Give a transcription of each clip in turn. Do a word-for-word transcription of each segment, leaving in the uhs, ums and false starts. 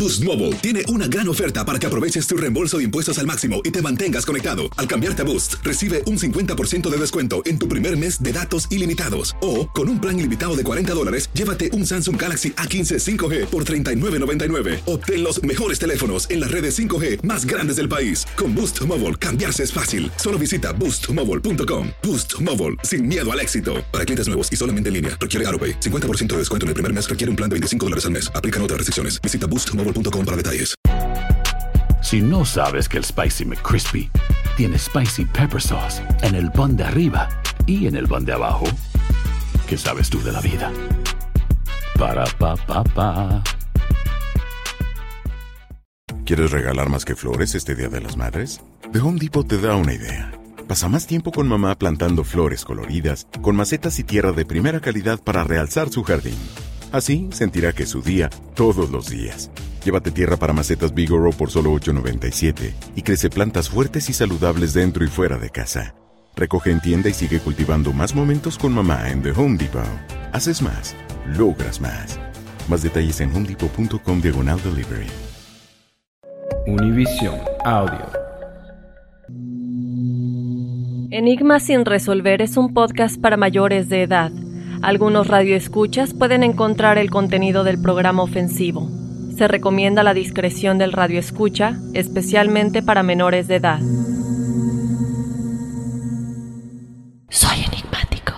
Boost Mobile tiene una gran oferta para que aproveches tu reembolso de impuestos al máximo y te mantengas conectado. Al cambiarte a Boost, recibe un cincuenta por ciento de descuento en tu primer mes de datos ilimitados. O, con un plan ilimitado de cuarenta dólares, llévate un Samsung Galaxy A quince cinco G por treinta y nueve noventa y nueve. Obtén los mejores teléfonos en las redes cinco G más grandes del país. Con Boost Mobile, cambiarse es fácil. Solo visita boost mobile punto com. Boost Mobile, sin miedo al éxito. Para clientes nuevos y solamente en línea, requiere AutoPay. cincuenta por ciento de descuento en el primer mes requiere un plan de veinticinco dólares al mes. Aplican otras restricciones. Visita boost mobile punto com para detalles. Si no sabes que el Spicy McCrispy tiene Spicy Pepper Sauce en el pan de arriba y en el pan de abajo, ¿qué sabes tú de la vida? Para, pa, pa, pa. ¿Quieres regalar más que flores este Día de las Madres? The Home Depot te da una idea. Pasa más tiempo con mamá plantando flores coloridas, con macetas y tierra de primera calidad para realzar su jardín. Así sentirá que es su día todos los días. Llévate tierra para macetas Bigoro por solo ocho noventa y siete y crece plantas fuertes y saludables dentro y fuera de casa. Recoge en tienda y sigue cultivando más momentos con mamá en The Home Depot. Haces más, logras más. Más detalles en homedepot.com diagonal delivery. Univision Audio. Enigma sin resolver es un podcast para mayores de edad. Algunos radioescuchas pueden encontrar el contenido del programa ofensivo. Se recomienda la discreción del radioescucha, especialmente para menores de edad. Soy enigmático.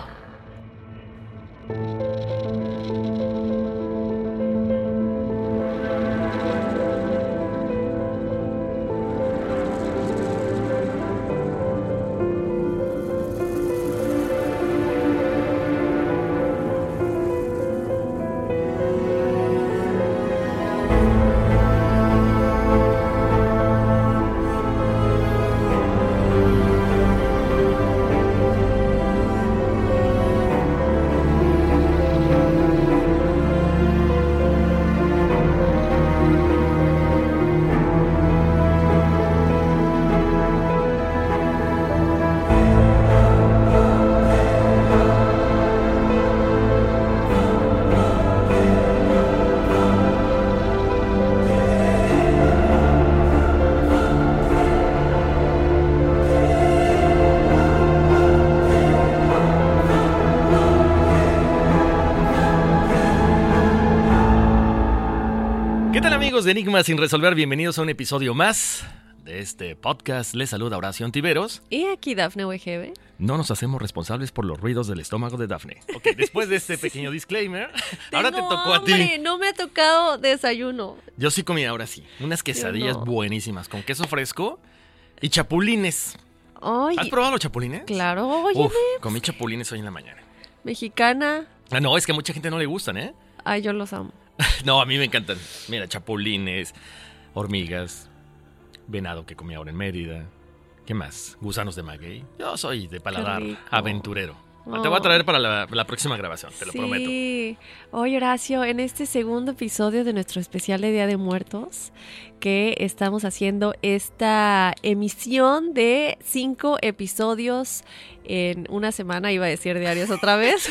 De Enigma sin resolver, bienvenidos a un episodio más de este podcast. Les saluda Horacio Ontiveros. ¿Y aquí Dafne U G B? No nos hacemos responsables por los ruidos del estómago de Dafne. Ok, después de este pequeño disclaimer, ahora te tocó hambre, a ti. No me ha tocado desayuno. Yo sí comí ahora sí. Unas quesadillas no. buenísimas con queso fresco y chapulines. Ay, ¿Has probado los chapulines? Claro, oye. Uf, comí chapulines hoy en la mañana. Mexicana. Ah, no, es que a mucha gente no le gustan, ¿eh? Ay, yo los amo. No, a mí me encantan. Mira, chapulines, hormigas, venado que comí ahora en Mérida. ¿Qué más? Gusanos de maguey. Yo soy de paladar aventurero. Oh. Te voy a traer para la, la próxima grabación, te lo sí. prometo. Sí. Oye, Horacio, en este segundo episodio de nuestro especial de Día de Muertos, que estamos haciendo esta emisión de cinco episodios en una semana, iba a decir diarios otra vez.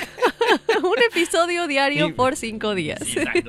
Un episodio diario por cinco días. Sí, exacto.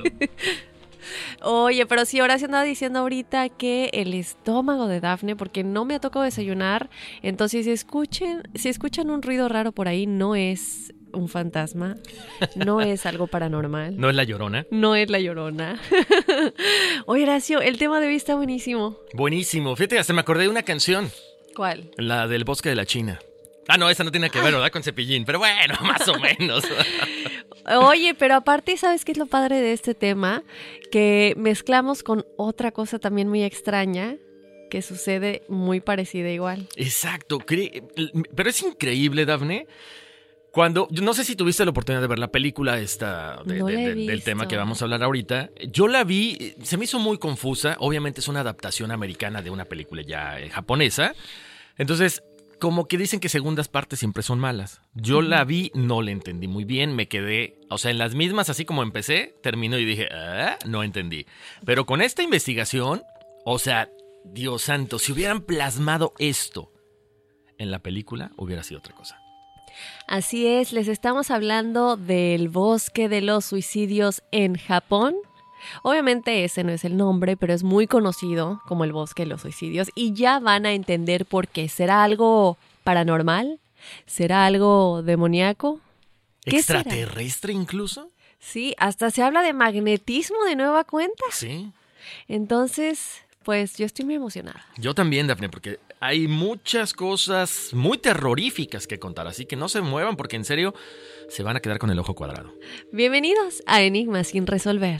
Oye, pero sí, Horacio andaba diciendo ahorita que el estómago de Dafne, porque no me ha tocado desayunar, entonces si escuchen, si escuchan un ruido raro por ahí, no es un fantasma, no es algo paranormal. ¿No es la Llorona? No es la Llorona. Oye, Horacio, el tema de hoy está buenísimo. Buenísimo. Fíjate, hasta me acordé de una canción. ¿Cuál? La del Bosque de la China. Ah, no, esa no tiene que ver, ¿verdad? Con Cepillín, pero bueno, más o menos. Oye, pero aparte, ¿sabes qué es lo padre de este tema? Que mezclamos con otra cosa también muy extraña que sucede muy parecida igual. Exacto, pero es increíble, Dafne. Cuando, no sé si tuviste la oportunidad de ver la película esta de, no de, de, del tema que vamos a hablar ahorita. Yo la vi, se me hizo muy confusa. Obviamente es una adaptación americana de una película ya eh, japonesa. Entonces, como que dicen que segundas partes siempre son malas. Yo la vi, no la entendí muy bien, me quedé, o sea, en las mismas, así como empecé, terminó y dije, ah, no entendí. Pero con esta investigación, o sea, Dios santo, si hubieran plasmado esto en la película, hubiera sido otra cosa. Así es, les estamos hablando del Bosque de los Suicidios en Japón. Obviamente ese no es el nombre, pero es muy conocido como el Bosque de los Suicidios y ya van a entender por qué. ¿Será algo paranormal? ¿Será algo demoníaco? ¿Qué ¿Extraterrestre será? Incluso? Sí, hasta se habla de magnetismo de nueva cuenta. Sí. Entonces, pues yo estoy muy emocionada. Yo también, Dafne, porque hay muchas cosas muy terroríficas que contar, así que no se muevan porque en serio se van a quedar con el ojo cuadrado. Bienvenidos a Enigmas sin resolver.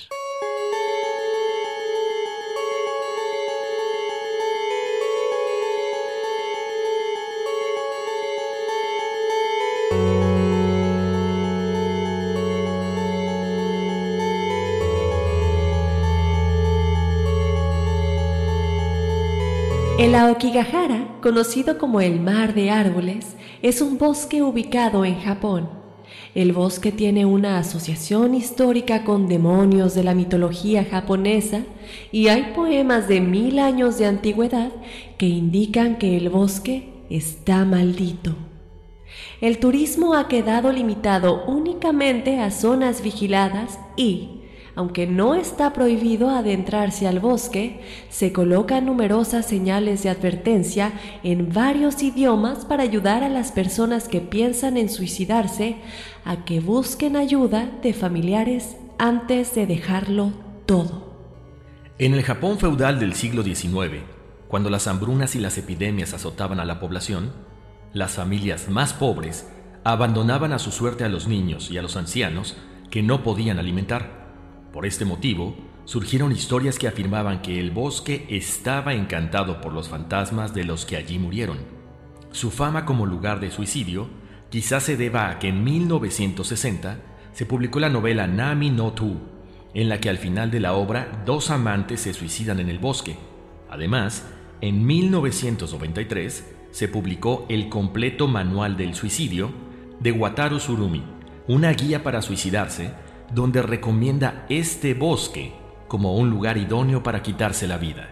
El Aokigahara, conocido como el Mar de Árboles, es un bosque ubicado en Japón. El bosque tiene una asociación histórica con demonios de la mitología japonesa y hay poemas de mil años de antigüedad que indican que el bosque está maldito. El turismo ha quedado limitado únicamente a zonas vigiladas y, aunque no está prohibido adentrarse al bosque, se colocan numerosas señales de advertencia en varios idiomas para ayudar a las personas que piensan en suicidarse a que busquen ayuda de familiares antes de dejarlo todo. En el Japón feudal del siglo diecinueve, cuando las hambrunas y las epidemias azotaban a la población, las familias más pobres abandonaban a su suerte a los niños y a los ancianos que no podían alimentar. Por este motivo, surgieron historias que afirmaban que el bosque estaba encantado por los fantasmas de los que allí murieron. Su fama como lugar de suicidio quizás se deba a que en mil novecientos sesenta se publicó la novela Nami no Tu, en la que al final de la obra dos amantes se suicidan en el bosque. Además, en mil novecientos noventa y tres se publicó El completo manual del suicidio de Wataru Tsurumi, una guía para suicidarse, donde recomienda este bosque como un lugar idóneo para quitarse la vida.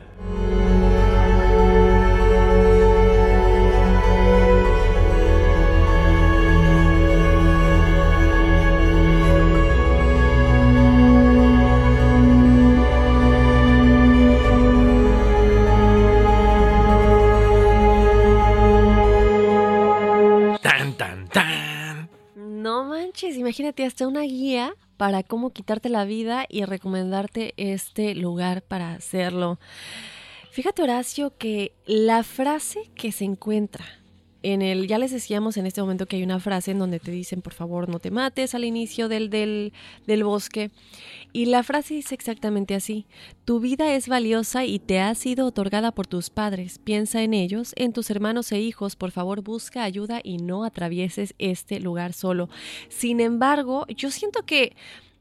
Tan, tan, tan. No manches, imagínate hasta una guía para cómo quitarte la vida y recomendarte este lugar para hacerlo. Fíjate, Horacio, que la frase que se encuentra en el, ya les decíamos en este momento que hay una frase en donde te dicen, por favor, no te mates al inicio del, del, del bosque. Y la frase dice exactamente así: tu vida es valiosa y te ha sido otorgada por tus padres. Piensa en ellos, en tus hermanos e hijos. Por favor, busca ayuda y no atravieses este lugar solo. Sin embargo, yo siento que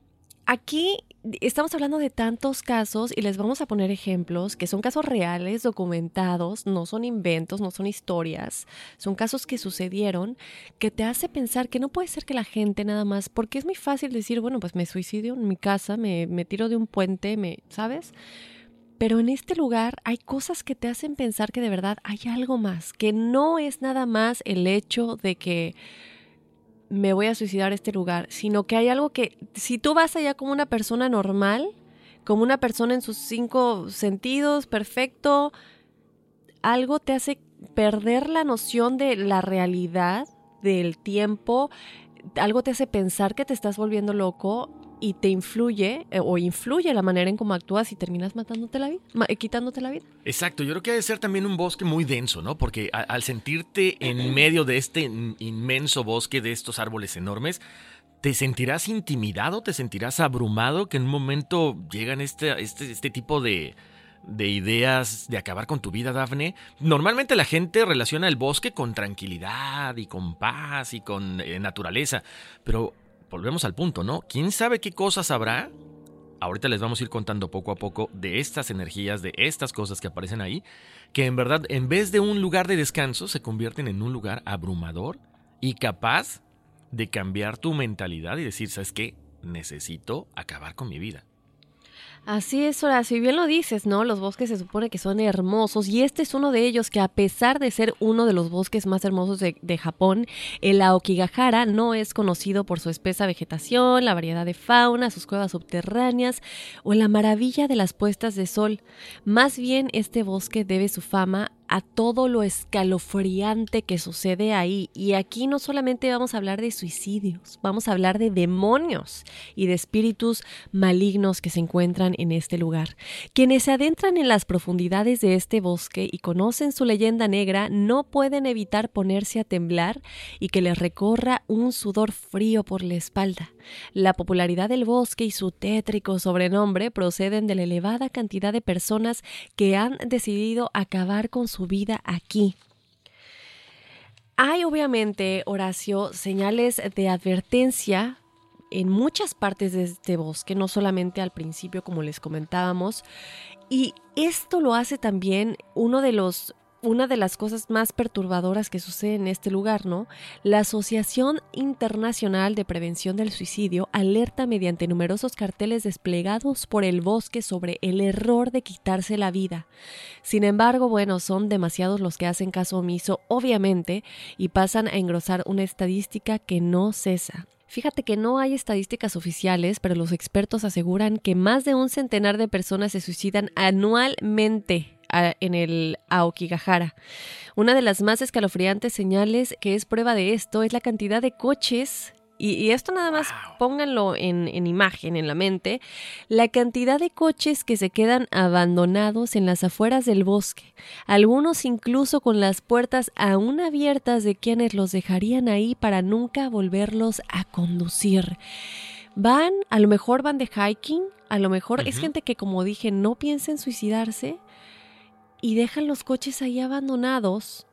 aquí estamos hablando de tantos casos y les vamos a poner ejemplos que son casos reales, documentados, no son inventos, no son historias, son casos que sucedieron, que te hace pensar que no puede ser que la gente nada más, porque es muy fácil decir, bueno, pues me suicidio en mi casa, me, me tiro de un puente, me, ¿sabes? Pero en este lugar hay cosas que te hacen pensar que de verdad hay algo más, que no es nada más el hecho de que me voy a suicidar a este lugar, sino que hay algo que, si tú vas allá como una persona normal, como una persona en sus cinco sentidos, perfecto, algo te hace perder la noción de la realidad, del tiempo, algo te hace pensar que te estás volviendo loco y te influye, eh, o influye la manera en cómo actúas y terminas matándote la vida, ma- quitándote la vida. Exacto, yo creo que ha de ser también un bosque muy denso, ¿no? Porque a, al sentirte en medio de este in- inmenso bosque, de estos árboles enormes, te sentirás intimidado, te sentirás abrumado, que en un momento llegan este, este, este tipo de, de ideas de acabar con tu vida, Dafne. Normalmente la gente relaciona el bosque con tranquilidad y con paz y con eh, naturaleza, pero volvemos al punto, ¿no? ¿Quién sabe qué cosas habrá? Ahorita les vamos a ir contando poco a poco de estas energías, de estas cosas que aparecen ahí, que en verdad, en vez de un lugar de descanso, se convierten en un lugar abrumador y capaz de cambiar tu mentalidad y decir, ¿sabes qué? Necesito acabar con mi vida. Así es, Horacio, y bien lo dices, ¿no? Los bosques se supone que son hermosos y este es uno de ellos que a pesar de ser uno de los bosques más hermosos de, de Japón, el Aokigahara no es conocido por su espesa vegetación, la variedad de fauna, sus cuevas subterráneas o la maravilla de las puestas de sol. Más bien, este bosque debe su fama a todo lo escalofriante que sucede ahí. Y aquí no solamente vamos a hablar de suicidios, vamos a hablar de demonios y de espíritus malignos que se encuentran en este lugar. Quienes se adentran en las profundidades de este bosque y conocen su leyenda negra no pueden evitar ponerse a temblar y que les recorra un sudor frío por la espalda. La popularidad del bosque y su tétrico sobrenombre proceden de la elevada cantidad de personas que han decidido acabar con su vida aquí. Hay obviamente, Horacio, señales de advertencia en muchas partes de este bosque, no solamente al principio como les comentábamos, y esto lo hace también uno de los Una de las cosas más perturbadoras que sucede en este lugar, ¿no? La Asociación Internacional de Prevención del Suicidio alerta mediante numerosos carteles desplegados por el bosque sobre el error de quitarse la vida. Sin embargo, bueno, son demasiados los que hacen caso omiso, obviamente, y pasan a engrosar una estadística que no cesa. Fíjate que no hay estadísticas oficiales, pero los expertos aseguran que más de un centenar de personas se suicidan anualmente en el Aokigahara. Una de las más escalofriantes señales que es prueba de esto es la cantidad de coches, y, y esto nada más wow. pónganlo en, en imagen, en la mente, la cantidad de coches que se quedan abandonados en las afueras del bosque, algunos incluso con las puertas aún abiertas de quienes los dejarían ahí para nunca volverlos a conducir. Van, a lo mejor van de hiking, a lo mejor uh-huh. es gente que, como dije, no piensa en suicidarse, y dejan los coches ahí abandonados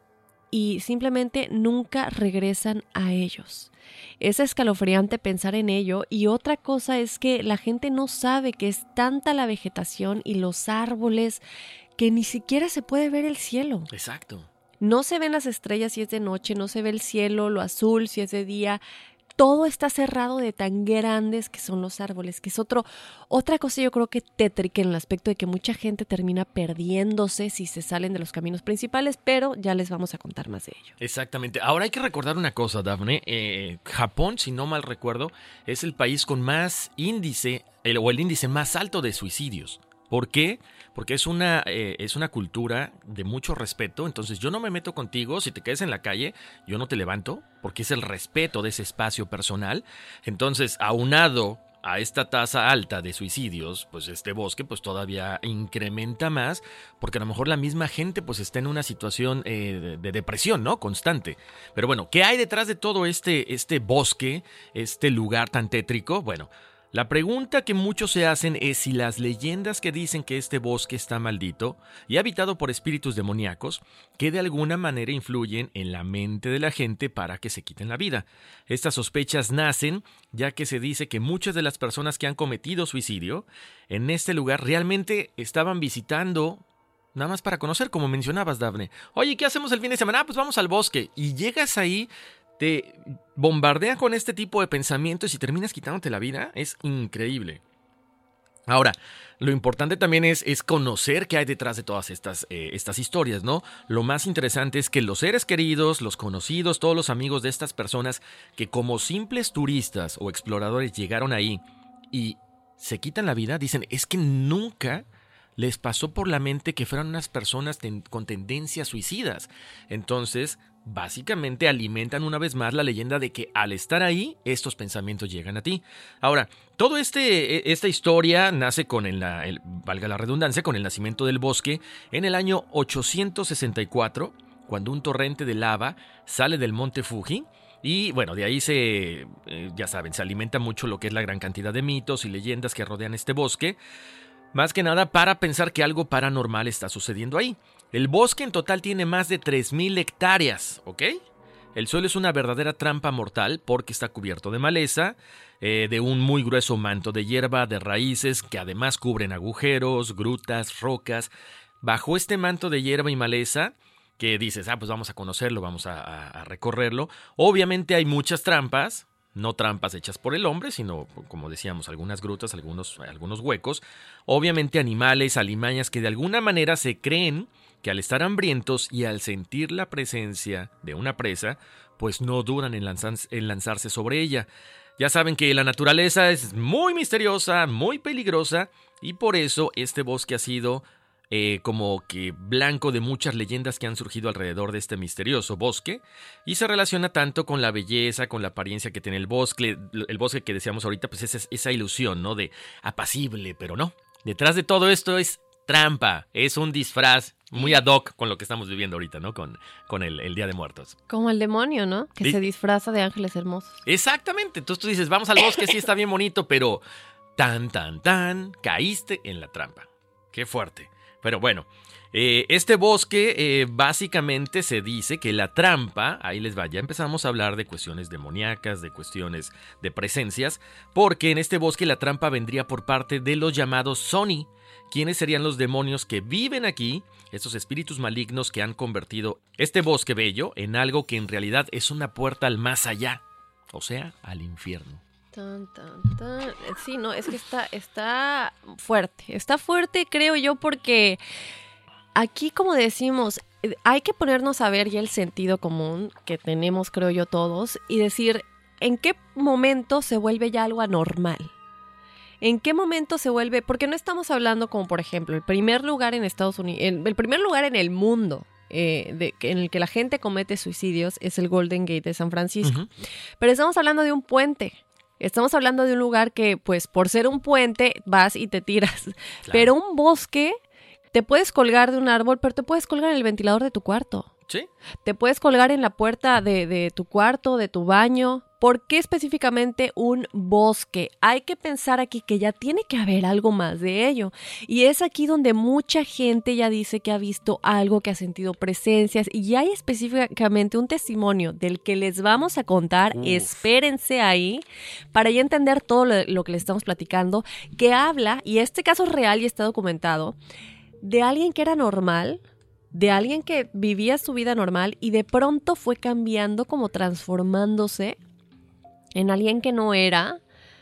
y simplemente nunca regresan a ellos. Es escalofriante pensar en ello, y otra cosa es que la gente no sabe que es tanta la vegetación y los árboles que ni siquiera se puede ver el cielo. Exacto. No se ven las estrellas si es de noche, no se ve el cielo, lo azul si es de día. Todo está cerrado de tan grandes que son los árboles, que es otro, otra cosa yo creo que tétrica en el aspecto de que mucha gente termina perdiéndose si se salen de los caminos principales, pero ya les vamos a contar más de ello. Exactamente. Ahora hay que recordar una cosa, Dafne. Eh, Japón, si no mal recuerdo, es el país con más índice, el, o el índice más alto de suicidios. ¿Por qué? Porque es una, eh, es una cultura de mucho respeto. Entonces yo no me meto contigo. Si te quedas en la calle, yo no te levanto, porque es el respeto de ese espacio personal. Entonces, aunado a esta tasa alta de suicidios, pues este bosque pues todavía incrementa más, porque a lo mejor la misma gente pues está en una situación eh, de, de depresión, ¿no? Constante. Pero bueno, ¿qué hay detrás de todo este, este bosque, este lugar tan tétrico? Bueno, la pregunta que muchos se hacen es si las leyendas que dicen que este bosque está maldito y habitado por espíritus demoníacos, que de alguna manera influyen en la mente de la gente para que se quiten la vida. Estas sospechas nacen ya que se dice que muchas de las personas que han cometido suicidio en este lugar realmente estaban visitando nada más para conocer, como mencionabas, Dafne. Oye, ¿qué hacemos el fin de semana? Ah, pues vamos al bosque. Y llegas ahí, te bombardean con este tipo de pensamientos y terminas quitándote la vida. Es increíble. Ahora, lo importante también es, es conocer qué hay detrás de todas estas, eh, estas historias, ¿no? Lo más interesante es que los seres queridos, los conocidos, todos los amigos de estas personas que como simples turistas o exploradores llegaron ahí y se quitan la vida, dicen, es que nunca les pasó por la mente que fueran unas personas ten- con tendencias suicidas. Entonces, básicamente alimentan una vez más la leyenda de que al estar ahí, estos pensamientos llegan a ti. Ahora, toda este, esta historia nace con, el, el, valga la redundancia, con el nacimiento del bosque en el año ochocientos sesenta y cuatro, cuando un torrente de lava sale del monte Fuji. Y bueno, de ahí se, eh, ya saben, se alimenta mucho lo que es la gran cantidad de mitos y leyendas que rodean este bosque. Más que nada para pensar que algo paranormal está sucediendo ahí. El bosque en total tiene más de tres mil hectáreas, ¿ok? El suelo es una verdadera trampa mortal porque está cubierto de maleza, eh, de un muy grueso manto de hierba, de raíces que además cubren agujeros, grutas, rocas. Bajo este manto de hierba y maleza, que dices, ah, pues vamos a conocerlo, vamos a, a, a recorrerlo, obviamente hay muchas trampas, No trampas hechas por el hombre, sino, como decíamos, algunas grutas, algunos, algunos huecos. Obviamente animales, alimañas que de alguna manera se creen que al estar hambrientos y al sentir la presencia de una presa, pues no duran en, lanzan- en lanzarse sobre ella. Ya saben que la naturaleza es muy misteriosa, muy peligrosa, y por eso este bosque ha sido Eh, como que blanco de muchas leyendas que han surgido alrededor de este misterioso bosque, y se relaciona tanto con la belleza, con la apariencia que tiene el bosque, el bosque que decíamos ahorita, pues es esa ilusión, ¿no? De apacible, pero no. Detrás de todo esto es trampa, es un disfraz muy ad hoc con lo que estamos viviendo ahorita, ¿no? Con, con el, el Día de Muertos. Como el demonio, ¿no? Que ¿Sí? Se disfraza de ángeles hermosos. Exactamente, entonces tú dices, vamos al bosque, sí está bien bonito, pero tan, tan, tan, caíste en la trampa. Qué fuerte. Pero bueno, eh, este bosque eh, básicamente se dice que la trampa, ahí les va, ya empezamos a hablar de cuestiones demoníacas, de cuestiones de presencias, porque en este bosque la trampa vendría por parte de los llamados Soni, quienes serían los demonios que viven aquí, estos espíritus malignos que han convertido este bosque bello en algo que en realidad es una puerta al más allá, o sea, al infierno. Tan, tan, tan. Sí, no, es que está, está fuerte. Está fuerte, creo yo, porque aquí, como decimos, hay que ponernos a ver ya el sentido común que tenemos, creo yo, todos, y decir, ¿en qué momento se vuelve ya algo anormal? ¿En qué momento se vuelve? Porque no estamos hablando como, por ejemplo, el primer lugar en Estados Unidos, el, el primer lugar en el mundo eh, de, en el que la gente comete suicidios es el Golden Gate de San Francisco. Uh-huh. Pero estamos hablando de un puente. Estamos hablando de un lugar que, pues, por ser un puente, vas y te tiras. Claro. Pero un bosque, te puedes colgar de un árbol, pero te puedes colgar en el ventilador de tu cuarto. ¿Sí? Te puedes colgar en la puerta de, de tu cuarto, de tu baño. ¿Por qué específicamente un bosque? Hay que pensar aquí que ya tiene que haber algo más de ello. Y es aquí donde mucha gente ya dice que ha visto algo, que ha sentido presencias. Y hay específicamente un testimonio del que les vamos a contar. Uf. Espérense ahí para ya entender todo lo, lo que les estamos platicando. Que habla, y este caso es real y está documentado, de alguien que era normal, de alguien que vivía su vida normal y de pronto fue cambiando, como transformándose en alguien que no era,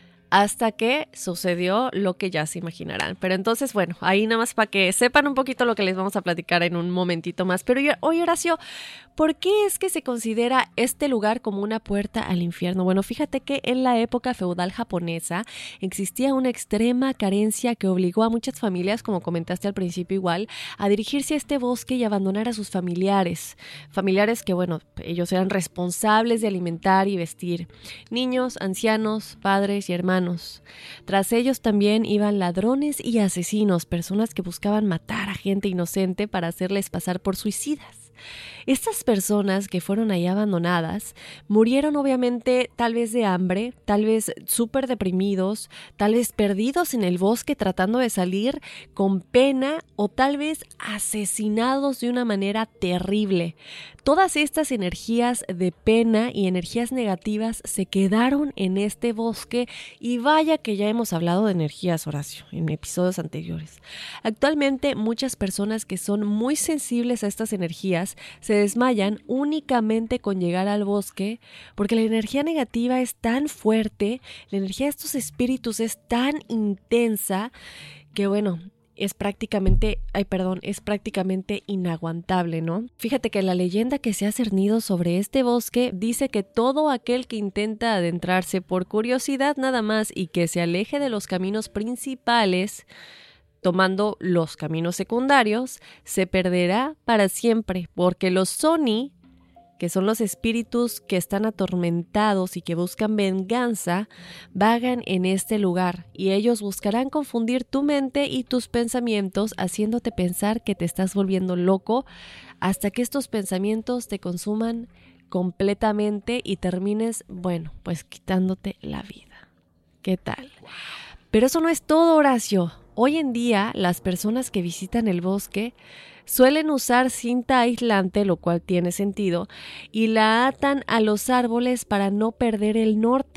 hasta que sucedió lo que ya se imaginarán. Pero entonces, bueno, ahí nada más para que sepan un poquito lo que les vamos a platicar en un momentito más. Pero hoy, Horacio, ¿por qué es que se considera este lugar como una puerta al infierno? Bueno, fíjate que en la época feudal japonesa existía una extrema carencia que obligó a muchas familias, como comentaste al principio igual, a dirigirse a este bosque y abandonar a sus familiares. Familiares que, bueno, ellos eran responsables de alimentar y vestir. Niños, ancianos, padres y hermanos. Tras ellos también iban ladrones y asesinos, personas que buscaban matar a gente inocente para hacerles pasar por suicidas. Estas personas que fueron ahí abandonadas murieron obviamente tal vez de hambre, tal vez súper deprimidos, tal vez perdidos en el bosque tratando de salir con pena o tal vez asesinados de una manera terrible. Todas estas energías de pena y energías negativas se quedaron en este bosque y vaya que ya hemos hablado de energías, Horacio, en episodios anteriores. Actualmente muchas personas que son muy sensibles a estas energías se desmayan únicamente con llegar al bosque porque la energía negativa es tan fuerte, la energía de estos espíritus es tan intensa que bueno, es prácticamente, ay perdón, es prácticamente inaguantable, ¿no? Fíjate que la leyenda que se ha cernido sobre este bosque dice que todo aquel que intenta adentrarse por curiosidad nada más y que se aleje de los caminos principales, tomando los caminos secundarios, se perderá para siempre, porque los Soni, que son los espíritus que están atormentados y que buscan venganza, vagan en este lugar y ellos buscarán confundir tu mente y tus pensamientos, haciéndote pensar que te estás volviendo loco hasta que estos pensamientos te consuman completamente y termines, bueno, pues quitándote la vida. ¿Qué tal? Pero eso no es todo, Horacio. Hoy en día, las personas que visitan el bosque suelen usar cinta aislante, lo cual tiene sentido, y la atan a los árboles para no perder el norte,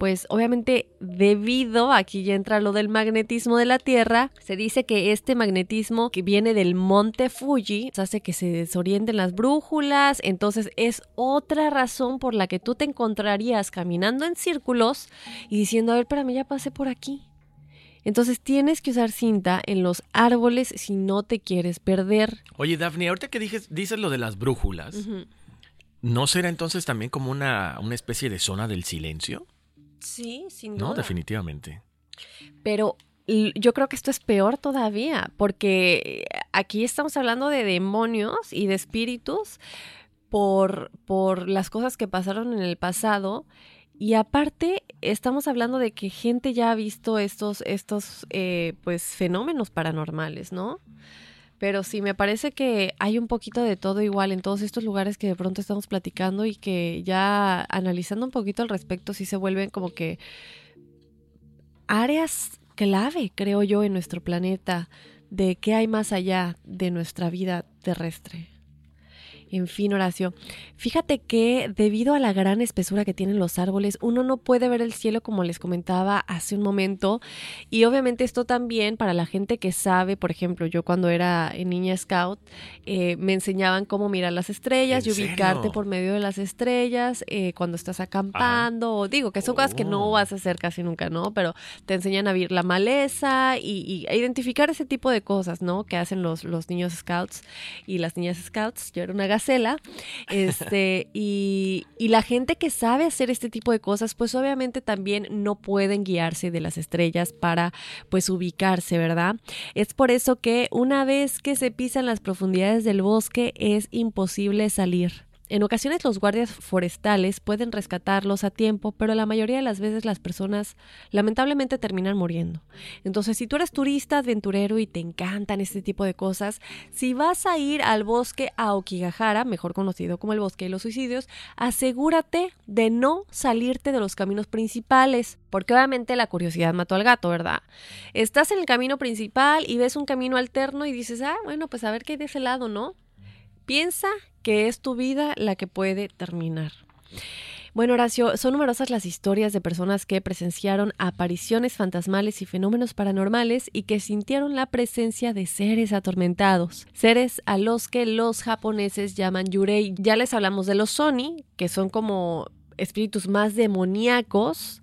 pues obviamente debido, aquí ya entra lo del magnetismo de la Tierra, se dice que este magnetismo que viene del monte Fuji hace que se desorienten las brújulas, entonces es otra razón por la que tú te encontrarías caminando en círculos y diciendo, a ver, espérame, ya pasé por aquí. Entonces tienes que usar cinta en los árboles si no te quieres perder. Oye, Dafne, ahorita que dices, dices lo de las brújulas, uh-huh. ¿no será entonces también como una, una especie de zona del silencio? Sí, sin duda. No, definitivamente. Pero yo creo que esto es peor todavía, porque aquí estamos hablando de demonios y de espíritus por, por las cosas que pasaron en el pasado. Y aparte, estamos hablando de que gente ya ha visto estos, estos eh, pues, fenómenos paranormales, ¿no? Pero sí, me parece que hay un poquito de todo igual en todos estos lugares que de pronto estamos platicando y que ya analizando un poquito al respecto sí se vuelven como que áreas clave, creo yo, en nuestro planeta de qué hay más allá de nuestra vida terrestre. En fin, Horacio, fíjate que debido a la gran espesura que tienen los árboles, uno no puede ver el cielo como les comentaba hace un momento. Y obviamente esto también para la gente que sabe, por ejemplo, yo cuando era niña scout, eh, me enseñaban cómo mirar las estrellas y ubicarte serio? por medio de las estrellas eh, cuando estás acampando. O digo que son oh. cosas que no vas a hacer casi nunca, ¿no? Pero te enseñan a ver la maleza y, y a identificar ese tipo de cosas, ¿no? Que hacen los, los niños scouts y las niñas scouts. Yo era una gacela. Este, y, y la gente que sabe hacer este tipo de cosas, pues obviamente también no pueden guiarse de las estrellas para pues ubicarse, ¿verdad? Es por eso que una vez que se pisan las profundidades del bosque es imposible salir. En ocasiones los guardias forestales pueden rescatarlos a tiempo, pero la mayoría de las veces las personas lamentablemente terminan muriendo. Entonces, si tú eres turista, aventurero y te encantan este tipo de cosas, si vas a ir al bosque Aokigahara, mejor conocido como el bosque de los suicidios, asegúrate de no salirte de los caminos principales, porque obviamente la curiosidad mató al gato, ¿verdad? Estás en el camino principal y ves un camino alterno y dices, ah, bueno, pues a ver qué hay de ese lado, ¿no? Piensa que es tu vida la que puede terminar. Bueno, Horacio, son numerosas las historias de personas que presenciaron apariciones fantasmales y fenómenos paranormales y que sintieron la presencia de seres atormentados, seres a los que los japoneses llaman yurei. Ya les hablamos de los oni, que son como espíritus más demoníacos,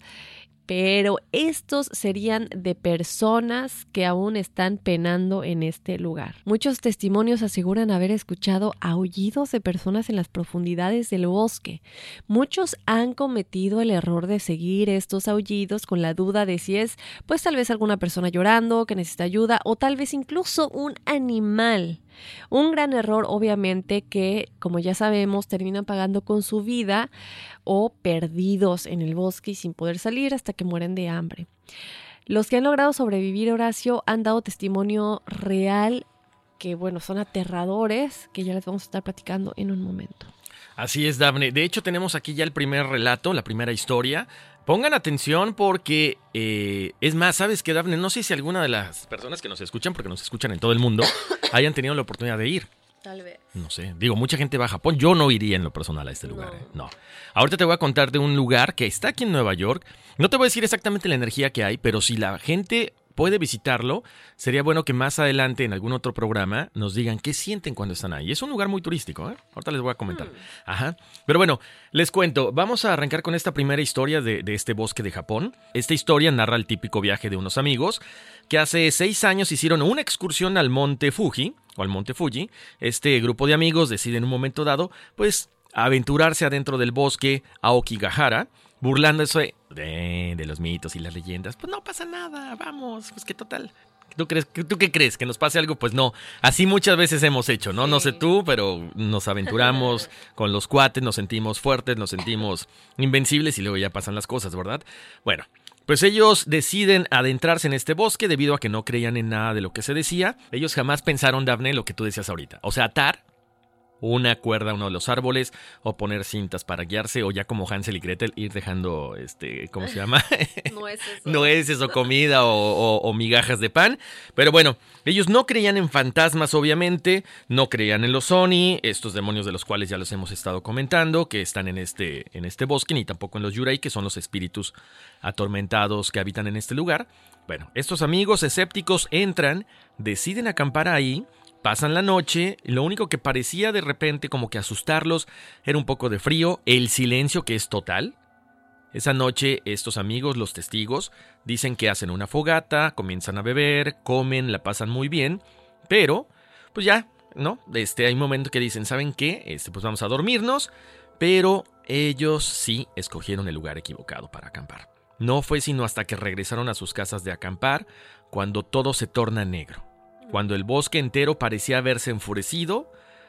pero estos serían de personas que aún están penando en este lugar. Muchos testimonios aseguran haber escuchado aullidos de personas en las profundidades del bosque. Muchos han cometido el error de seguir estos aullidos con la duda de si es, pues tal vez alguna persona llorando que necesita ayuda o tal vez incluso un animal. Un gran error, obviamente, que, como ya sabemos, terminan pagando con su vida o perdidos en el bosque y sin poder salir hasta que mueren de hambre. Los que han logrado sobrevivir, Horacio, han dado testimonio real que, bueno, son aterradores, que ya les vamos a estar platicando en un momento. Así es, Dafne. De hecho, tenemos aquí ya el primer relato, la primera historia. Pongan atención porque, eh, es más, ¿sabes qué, Dafne? No sé si alguna de las personas que nos escuchan, porque nos escuchan en todo el mundo, hayan tenido la oportunidad de ir. Tal vez. No sé, digo, mucha gente va a Japón. Yo no iría en lo personal a este lugar. No. Eh. no. Ahorita te voy a contar de un lugar que está aquí en Nueva York. No te voy a decir exactamente la energía que hay, pero si la gente puede visitarlo, sería bueno que más adelante en algún otro programa nos digan qué sienten cuando están ahí. Es un lugar muy turístico, ¿eh? Ahorita les voy a comentar. Mm. Ajá. Pero bueno, les cuento. Vamos a arrancar con esta primera historia de, de este bosque de Japón. Esta historia narra el típico viaje de unos amigos que hace seis años hicieron una excursión al monte Fuji, o al monte Fuji. Este grupo de amigos decide en un momento dado, pues, aventurarse adentro del bosque Aokigahara, burlándose de, de los mitos y las leyendas. Pues no pasa nada, vamos, pues que total. ¿Tú, crees, ¿Tú qué crees? ¿Que nos pase algo? Pues no. Así muchas veces hemos hecho, ¿no? Sí. No sé tú, pero nos aventuramos con los cuates, nos sentimos fuertes, nos sentimos invencibles y luego ya pasan las cosas, ¿verdad? Bueno, pues ellos deciden adentrarse en este bosque debido a que no creían en nada de lo que se decía. Ellos jamás pensaron, Dafne, lo que tú decías ahorita. O sea, atar una cuerda a uno de los árboles o poner cintas para guiarse, o ya como Hansel y Gretel ir dejando, este, ¿cómo se llama? Nueces. Nueces o comida o, o, o migajas de pan. Pero bueno, ellos no creían en fantasmas, obviamente, no creían en los Oni, estos demonios de los cuales ya los hemos estado comentando, que están en este, en este bosque, ni tampoco en los Yurei, que son los espíritus atormentados que habitan en este lugar. Bueno, estos amigos escépticos entran, deciden acampar ahí, pasan la noche, y lo único que parecía de repente como que asustarlos era un poco de frío, el silencio que es total. Esa noche estos amigos, los testigos, dicen que hacen una fogata, comienzan a beber, comen, la pasan muy bien, pero pues ya, ¿no? Este, hay un momento que dicen, ¿saben qué? Este, pues vamos a dormirnos, pero ellos sí escogieron el lugar equivocado para acampar. No fue sino hasta que regresaron a sus casas de acampar cuando todo se torna negro. Cuando el bosque entero parecía haberse enfurecido,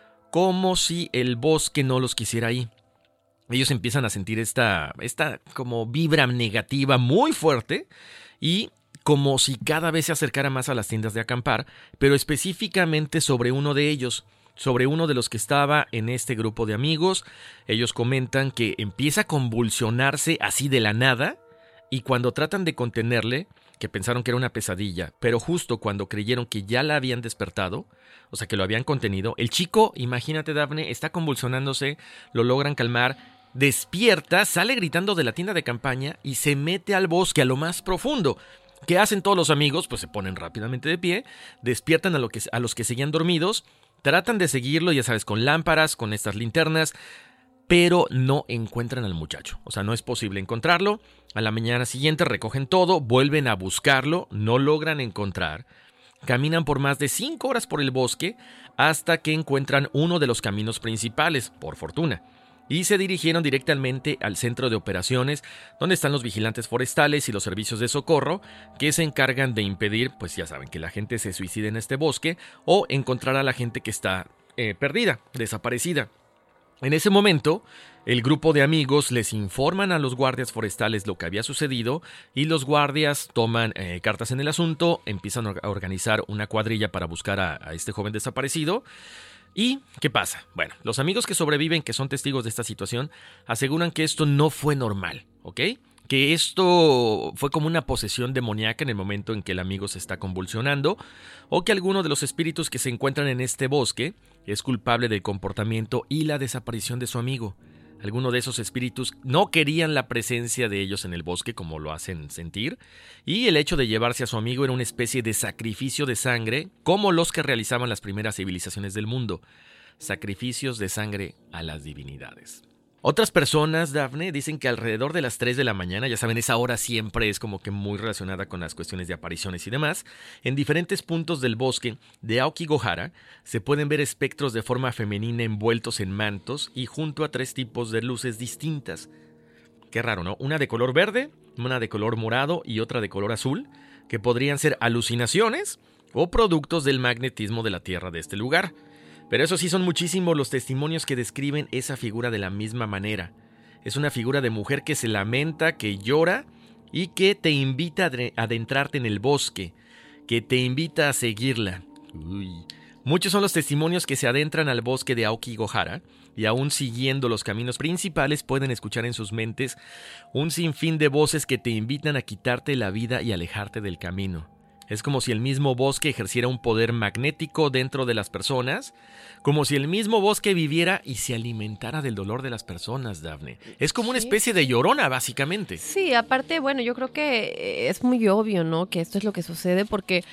como si el bosque no los quisiera ahí. Ellos empiezan a sentir esta, esta como vibra negativa muy fuerte y como si cada vez se acercara más a las tiendas de acampar, pero específicamente sobre uno de ellos, sobre uno de los que estaba en este grupo de amigos. Ellos comentan que empieza a convulsionarse así de la nada y cuando tratan de contenerle, que pensaron que era una pesadilla, pero justo cuando creyeron que ya la habían despertado, o sea que lo habían contenido, el chico, imagínate Dafne, está convulsionándose, lo logran calmar, despierta, sale gritando de la tienda de campaña y se mete al bosque a lo más profundo. ¿Qué hacen todos los amigos? Pues se ponen rápidamente de pie, despiertan a, lo que, a los que seguían dormidos, tratan de seguirlo, ya sabes, con lámparas, con estas linternas, pero no encuentran al muchacho. O sea, no es posible encontrarlo. A la mañana siguiente recogen todo, vuelven a buscarlo, no logran encontrar. Caminan por más de cinco horas por el bosque hasta que encuentran uno de los caminos principales, por fortuna. Y se dirigieron directamente al centro de operaciones, donde están los vigilantes forestales y los servicios de socorro, que se encargan de impedir, pues ya saben, que la gente se suicide en este bosque o encontrar a la gente que está eh, perdida, desaparecida. En ese momento, el grupo de amigos les informan a los guardias forestales lo que había sucedido y los guardias toman eh, cartas en el asunto, empiezan a organizar una cuadrilla para buscar a, a este joven desaparecido. ¿Y qué pasa? Bueno, los amigos que sobreviven, que son testigos de esta situación, aseguran que esto no fue normal, ¿ok? Que esto fue como una posesión demoníaca en el momento en que el amigo se está convulsionando, o que alguno de los espíritus que se encuentran en este bosque es culpable del comportamiento y la desaparición de su amigo. Algunos de esos espíritus no querían la presencia de ellos en el bosque, como lo hacen sentir, y el hecho de llevarse a su amigo era una especie de sacrificio de sangre, como los que realizaban las primeras civilizaciones del mundo. Sacrificios de sangre a las divinidades. Otras personas, Dafne, dicen que alrededor de las tres de la mañana, ya saben, esa hora siempre es como que muy relacionada con las cuestiones de apariciones y demás, en diferentes puntos del bosque de Aokigahara se pueden ver espectros de forma femenina envueltos en mantos y junto a tres tipos de luces distintas. Qué raro, ¿no? Una de color verde, una de color morado y otra de color azul, que podrían ser alucinaciones o productos del magnetismo de la Tierra de este lugar. Pero eso sí, son muchísimos los testimonios que describen esa figura de la misma manera. Es una figura de mujer que se lamenta, que llora y que te invita a adentrarte en el bosque, que te invita a seguirla. Uy. Muchos son los testimonios que se adentran al bosque de Aokigahara y aún siguiendo los caminos principales pueden escuchar en sus mentes un sinfín de voces que te invitan a quitarte la vida y alejarte del camino. Es como si el mismo bosque ejerciera un poder magnético dentro de las personas, como si el mismo bosque viviera y se alimentara del dolor de las personas, Dafne. Es como una especie de llorona, básicamente. Sí, aparte, bueno, yo creo que es muy obvio, ¿no? Que esto es lo que sucede porque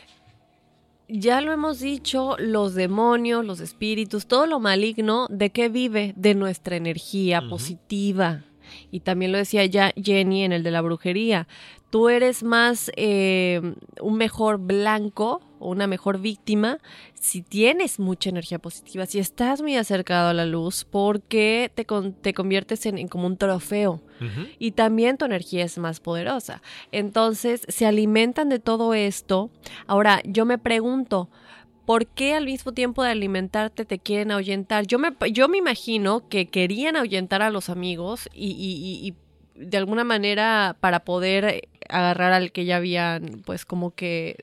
ya lo hemos dicho, los demonios, los espíritus, todo lo maligno, ¿de qué vive? De nuestra energía uh-huh. positiva. Y también lo decía ya Jenny en el de la brujería. Tú eres más eh, un mejor blanco o una mejor víctima si tienes mucha energía positiva, si estás muy acercado a la luz, porque te, con, te conviertes en, en como un trofeo. Uh-huh. Y también tu energía es más poderosa. Entonces, se alimentan de todo esto. Ahora, yo me pregunto, ¿por qué al mismo tiempo de alimentarte te quieren ahuyentar? Yo me, yo me imagino que querían ahuyentar a los amigos y, y, y de alguna manera para poder agarrar al que ya habían, pues como que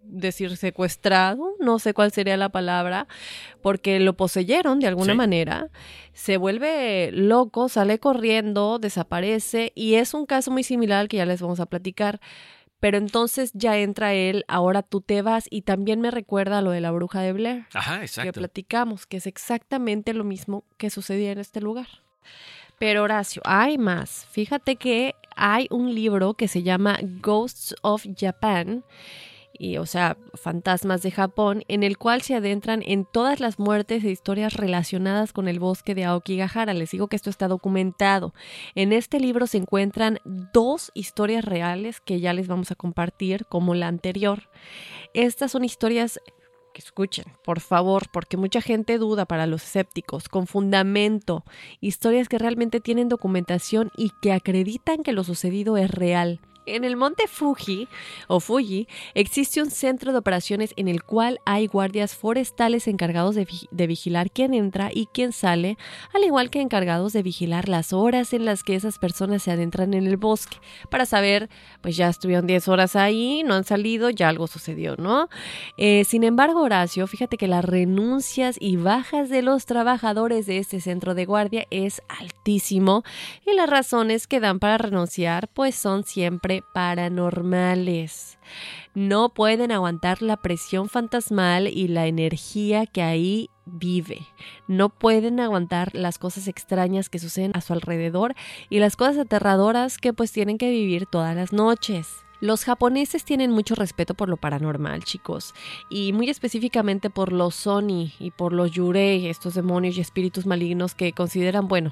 decir secuestrado, no sé cuál sería la palabra, porque lo poseyeron de alguna Sí. manera, se vuelve loco, sale corriendo, desaparece, y es un caso muy similar al que ya les vamos a platicar. Pero entonces ya entra él, ahora tú te vas, y también me recuerda a lo de la bruja de Blair, Ajá, que exacto. platicamos, que es exactamente lo mismo que sucedía en este lugar. Pero Horacio, hay más. Fíjate que hay un libro que se llama Ghosts of Japan, y, o sea, fantasmas de Japón, en el cual se adentran en todas las muertes e historias relacionadas con el bosque de Aokigahara. Les digo que esto está documentado. En este libro se encuentran dos historias reales que ya les vamos a compartir, como la anterior. Estas son historias que escuchen, por favor, porque mucha gente duda, para los escépticos, con fundamento, historias que realmente tienen documentación y que acreditan que lo sucedido es real. En el monte Fuji, o Fuji, existe un centro de operaciones en el cual hay guardias forestales encargados de, vi- de vigilar quién entra y quién sale, al igual que encargados de vigilar las horas en las que esas personas se adentran en el bosque, para saber, pues ya estuvieron diez horas ahí, no han salido, ya algo sucedió, ¿no? Eh, sin embargo, Horacio, fíjate que las renuncias y bajas de los trabajadores de este centro de guardia es altísimo, y las razones que dan para renunciar pues son siempre paranormales. No pueden aguantar la presión fantasmal y la energía que ahí vive. No pueden aguantar las cosas extrañas que suceden a su alrededor y las cosas aterradoras que pues tienen que vivir todas las noches. Los japoneses tienen mucho respeto por lo paranormal, chicos, y muy específicamente por los Oni y por los Yurei, estos demonios y espíritus malignos que consideran, bueno,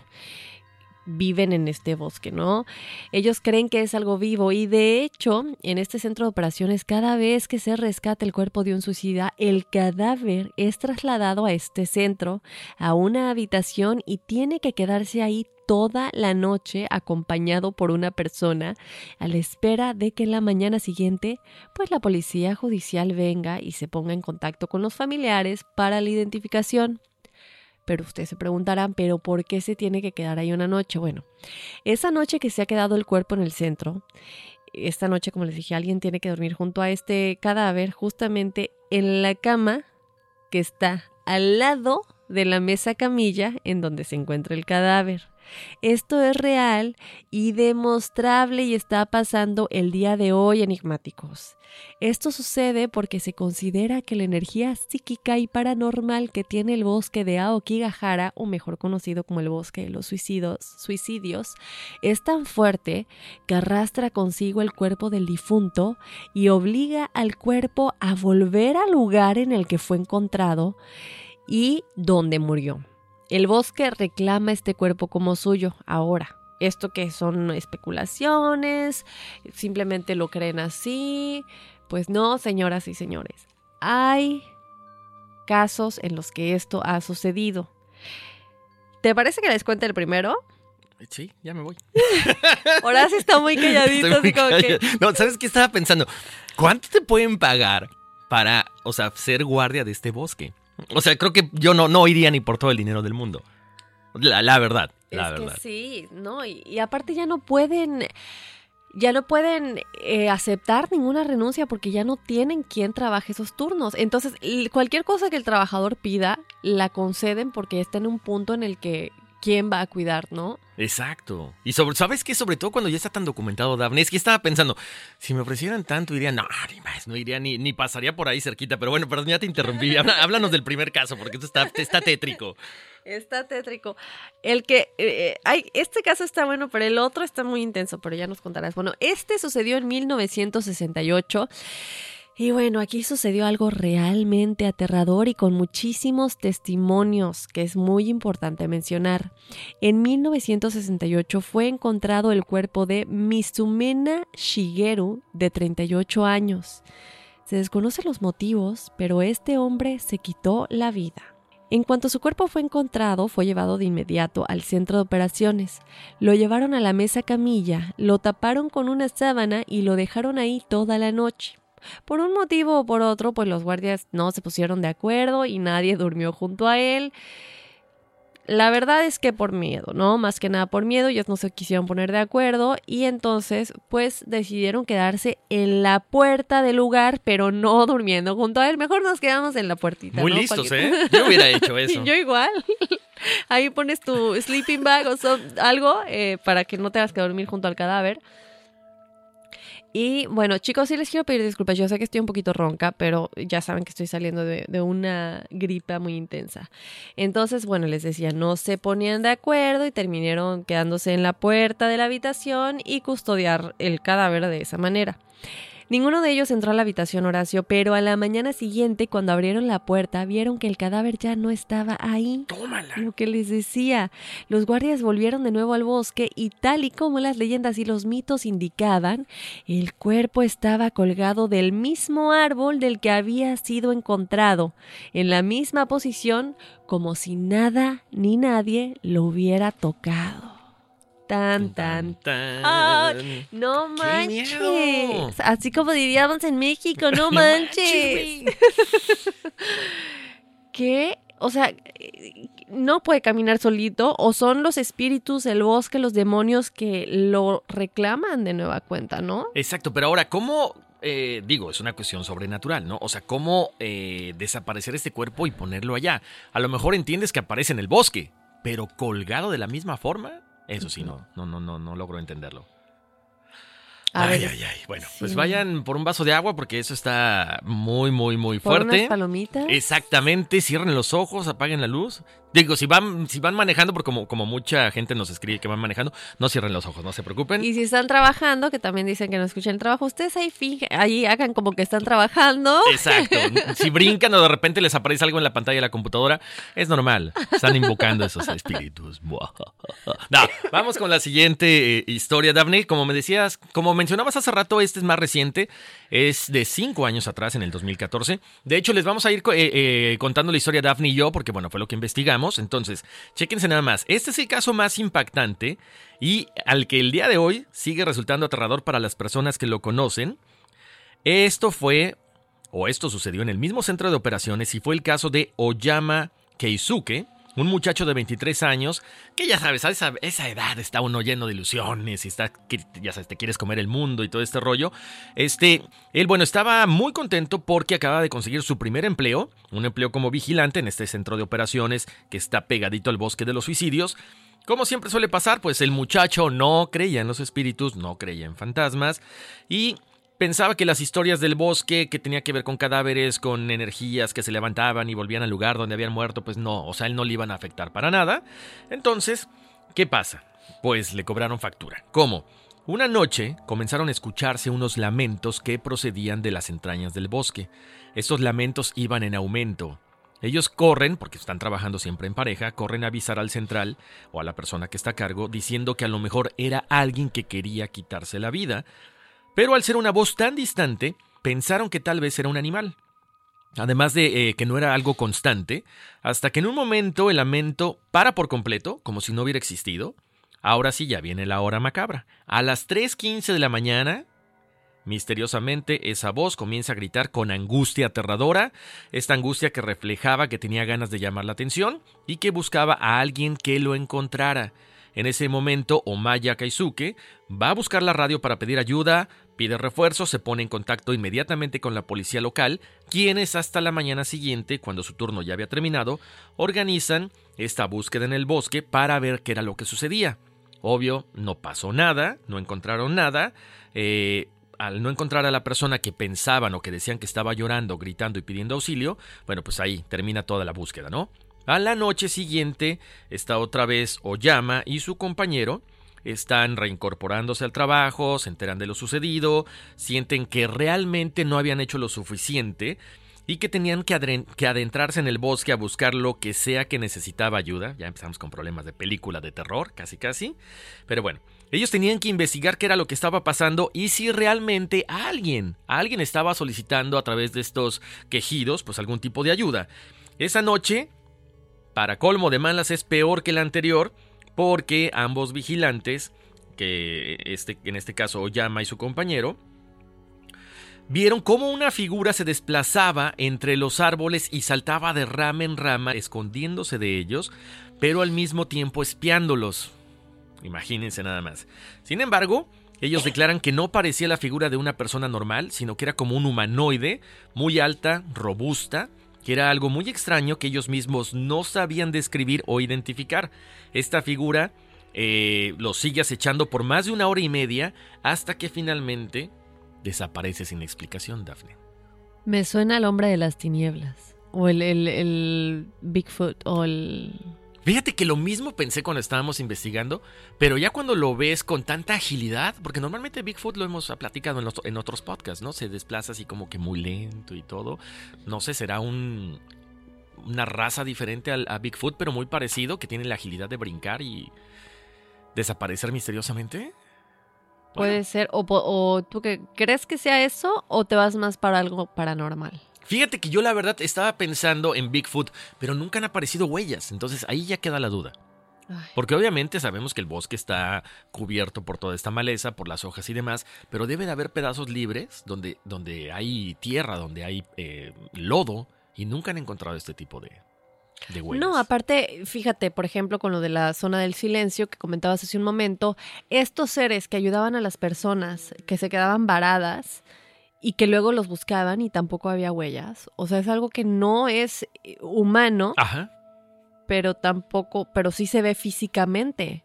viven en este bosque, ¿no? Ellos creen que es algo vivo, y de hecho, en este centro de operaciones, cada vez que se rescata el cuerpo de un suicida, el cadáver es trasladado a este centro, a una habitación, y tiene que quedarse ahí toda la noche acompañado por una persona, a la espera de que la mañana siguiente pues la policía judicial venga y se ponga en contacto con los familiares para la identificación. Pero ustedes se preguntarán, ¿pero por qué se tiene que quedar ahí una noche? Bueno, esa noche que se ha quedado el cuerpo en el centro, esta noche, como les dije, alguien tiene que dormir junto a este cadáver, justamente en la cama que está al lado de la mesa camilla en donde se encuentra el cadáver. Esto es real y demostrable, y está pasando el día de hoy, enigmáticos. Esto sucede porque se considera que la energía psíquica y paranormal que tiene el bosque de Aokigahara, o mejor conocido como el bosque de los suicidios, suicidios, es tan fuerte que arrastra consigo el cuerpo del difunto y obliga al cuerpo a volver al lugar en el que fue encontrado y donde murió. El bosque reclama este cuerpo como suyo ahora. Esto que son especulaciones, simplemente lo creen así. Pues no, señoras y señores. Hay casos en los que esto ha sucedido. ¿Te parece que les cuente el primero? Sí, ya me voy. Horacio está muy calladito, Estoy muy así como que... callado. No, ¿sabes qué estaba pensando? ¿Cuánto te pueden pagar para, o sea, ser guardia de este bosque? O sea, creo que yo no, no iría ni por todo el dinero del mundo. La, la verdad, la es verdad. que sí, ¿no? Y, y aparte ya no pueden... Ya no pueden eh, aceptar ninguna renuncia porque ya no tienen quien trabaje esos turnos. Entonces, l- cualquier cosa que el trabajador pida, la conceden porque está en un punto en el que quién va a cuidar, ¿no? Exacto. Y sobre, ¿sabes qué? Sobre todo cuando ya está tan documentado, Daphne, es que estaba pensando, si me ofrecieran tanto, iría, no, ni más, no iría, ni, ni pasaría por ahí cerquita. Pero bueno, perdón, ya te interrumpí. Habla- háblanos del primer caso, porque esto está, está tétrico. Está tétrico. El que, eh, hay, este caso está bueno, pero el otro está muy intenso, pero ya nos contarás. Bueno, este sucedió en mil novecientos sesenta y ocho. Y bueno, aquí sucedió algo realmente aterrador y con muchísimos testimonios, que es muy importante mencionar. En mil novecientos sesenta y ocho fue encontrado el cuerpo de Mizumena Shigeru, de treinta y ocho años. Se desconocen los motivos, pero este hombre se quitó la vida. En cuanto su cuerpo fue encontrado, fue llevado de inmediato al centro de operaciones. Lo llevaron a la mesa camilla, lo taparon con una sábana y lo dejaron ahí toda la noche. Por un motivo o por otro, pues los guardias no se pusieron de acuerdo y nadie durmió junto a él. la verdad es que por miedo, ¿no? Más que nada por miedo, ellos no se quisieron poner de acuerdo y entonces pues decidieron quedarse en la puerta del lugar, pero no durmiendo junto a él. Mejor nos quedamos en la puertita, Muy ¿no? listos, Para que- ¿eh? Yo hubiera hecho eso. Yo igual. Ahí pones tu sleeping bag o so- algo eh, para que no tengas que dormir junto al cadáver. Y bueno, chicos, sí les quiero pedir disculpas. Yo sé que estoy un poquito ronca, pero ya saben que estoy saliendo de, de una gripa muy intensa. Entonces, bueno, les decía, no se ponían de acuerdo y terminaron quedándose en la puerta de la habitación y custodiar el cadáver de esa manera. Ninguno de ellos entró a la habitación, Horacio, pero a la mañana siguiente, cuando abrieron la puerta, vieron que el cadáver ya no estaba ahí. Tómala. Lo que les decía, los guardias volvieron de nuevo al bosque y tal y como las leyendas y los mitos indicaban, el cuerpo estaba colgado del mismo árbol del que había sido encontrado, en la misma posición, como si nada ni nadie lo hubiera tocado. Tan, tan, tan. ¡ay! ¡No ¡Qué manches! miedo! Así como diríamos en México, ¡no, No manches! manches, ¿Qué? O sea, no puede caminar solito, o son los espíritus del bosque, los demonios que lo reclaman de nueva cuenta, ¿no? Exacto, pero ahora, ¿cómo...? Eh, digo, es una cuestión sobrenatural, ¿no? O sea, ¿cómo eh, desaparecer este cuerpo y ponerlo allá? A lo mejor entiendes que aparece en el bosque, pero colgado de la misma forma... Eso sí, no, no, no, no, no logro entenderlo. A ay, ver, ay, ay. Bueno, sí. pues vayan por un vaso de agua porque eso está muy, muy, muy ¿por fuerte. unas palomitas? Exactamente, cierren los ojos, apaguen la luz. Digo, si van, si van manejando, porque como, como mucha gente nos escribe que van manejando, no cierren los ojos, no se preocupen. Y si están trabajando, que también dicen que no escuchan el trabajo, ustedes ahí fingen, ahí hagan como que están trabajando. Exacto. Si brincan o de repente les aparece algo en la pantalla de la computadora, es normal. Están invocando esos espíritus. No, vamos con la siguiente eh, historia, Daphne. Como me decías, como mencionabas hace rato, este es más reciente. Es de cinco años atrás, en el dos mil catorce. De hecho, les vamos a ir eh, eh, contando la historia Daphne y yo, porque bueno, fue lo que investigamos. Entonces, chéquense nada más. Este es el caso más impactante y al que el día de hoy sigue resultando aterrador para las personas que lo conocen. Esto fue, o esto sucedió en el mismo centro de operaciones y fue el caso de Oyama Keisuke, un muchacho de veintitrés años, que ya sabes, a esa, esa edad está uno lleno de ilusiones y está, que, ya sabes, te quieres comer el mundo y todo este rollo. Este, él, bueno, estaba muy contento porque acaba de conseguir su primer empleo, un empleo como vigilante en este centro de operaciones que está pegadito al bosque de los suicidios. Como siempre suele pasar, pues el muchacho no creía en los espíritus, no creía en fantasmas y... pensaba que las historias del bosque, que tenía que ver con cadáveres, con energías que se levantaban y volvían al lugar donde habían muerto, pues no, o sea, él no le iban a afectar para nada. Entonces, ¿qué pasa? Pues le cobraron factura. ¿Cómo? Una noche comenzaron a escucharse unos lamentos que procedían de las entrañas del bosque. Estos lamentos iban en aumento. Ellos corren, porque están trabajando siempre en pareja, corren a avisar al central o a la persona que está a cargo, diciendo que a lo mejor era alguien que quería quitarse la vida. Pero al ser una voz tan distante, pensaron que tal vez era un animal. Además de eh, que no era algo constante, hasta que en un momento el lamento para por completo, como si no hubiera existido. Ahora sí ya viene la hora macabra. A las tres quince de la mañana, misteriosamente, esa voz comienza a gritar con angustia aterradora, esta angustia que reflejaba que tenía ganas de llamar la atención y que buscaba a alguien que lo encontrara. En ese momento, Omaya Keisuke va a buscar la radio para pedir ayuda, pide refuerzos, se pone en contacto inmediatamente con la policía local, quienes hasta la mañana siguiente, cuando su turno ya había terminado, organizan esta búsqueda en el bosque para ver qué era lo que sucedía. Obvio, no pasó nada, no encontraron nada. Eh, al no encontrar a la persona que pensaban o que decían que estaba llorando, gritando y pidiendo auxilio, bueno, pues ahí termina toda la búsqueda, ¿no? A la noche siguiente está otra vez Oyama y su compañero. Están reincorporándose al trabajo, se enteran de lo sucedido, sienten que realmente no habían hecho lo suficiente y que tenían que, adren- que adentrarse en el bosque a buscar lo que sea que necesitaba ayuda. Ya empezamos con problemas de película de terror, casi casi. Pero bueno, ellos tenían que investigar qué era lo que estaba pasando y si realmente alguien, alguien estaba solicitando a través de estos quejidos, pues algún tipo de ayuda. Esa noche... para colmo de malas es peor que la anterior porque ambos vigilantes, que este, en este caso Oyama y su compañero, vieron cómo una figura se desplazaba entre los árboles y saltaba de rama en rama, escondiéndose de ellos, pero al mismo tiempo espiándolos. Imagínense nada más. Sin embargo, ellos declaran que no parecía la figura de una persona normal, sino que era como un humanoide, muy alta, robusta, que era algo muy extraño que ellos mismos no sabían describir o identificar. Esta figura eh, los sigue acechando por más de una hora y media hasta que finalmente desaparece sin explicación, Dafne. Me suena al hombre de las tinieblas, o el, el, el Bigfoot, o el... Fíjate que lo mismo pensé cuando estábamos investigando, pero ya cuando lo ves con tanta agilidad, porque normalmente Bigfoot lo hemos platicado en, los, en otros podcasts, ¿no? Se desplaza así como que muy lento y todo. No sé, será un, una raza diferente al, a Bigfoot, pero muy parecido, que tiene la agilidad de brincar y desaparecer misteriosamente. Puede bueno. ser, o, o tú que crees que sea eso, o te vas más para algo paranormal. Fíjate que yo la verdad estaba pensando en Bigfoot, pero nunca han aparecido huellas, entonces ahí ya queda la duda. Ay. Porque obviamente sabemos que el bosque está cubierto por toda esta maleza, por las hojas y demás, pero debe de haber pedazos libres donde, donde hay tierra, donde hay eh, lodo, y nunca han encontrado este tipo de, de huellas. No, aparte, fíjate, por ejemplo, con lo de la zona del silencio que comentabas hace un momento, estos seres que ayudaban a las personas que se quedaban varadas, y que luego los buscaban y tampoco había huellas. O sea, es algo que no es humano, Ajá. pero tampoco, pero sí se ve físicamente.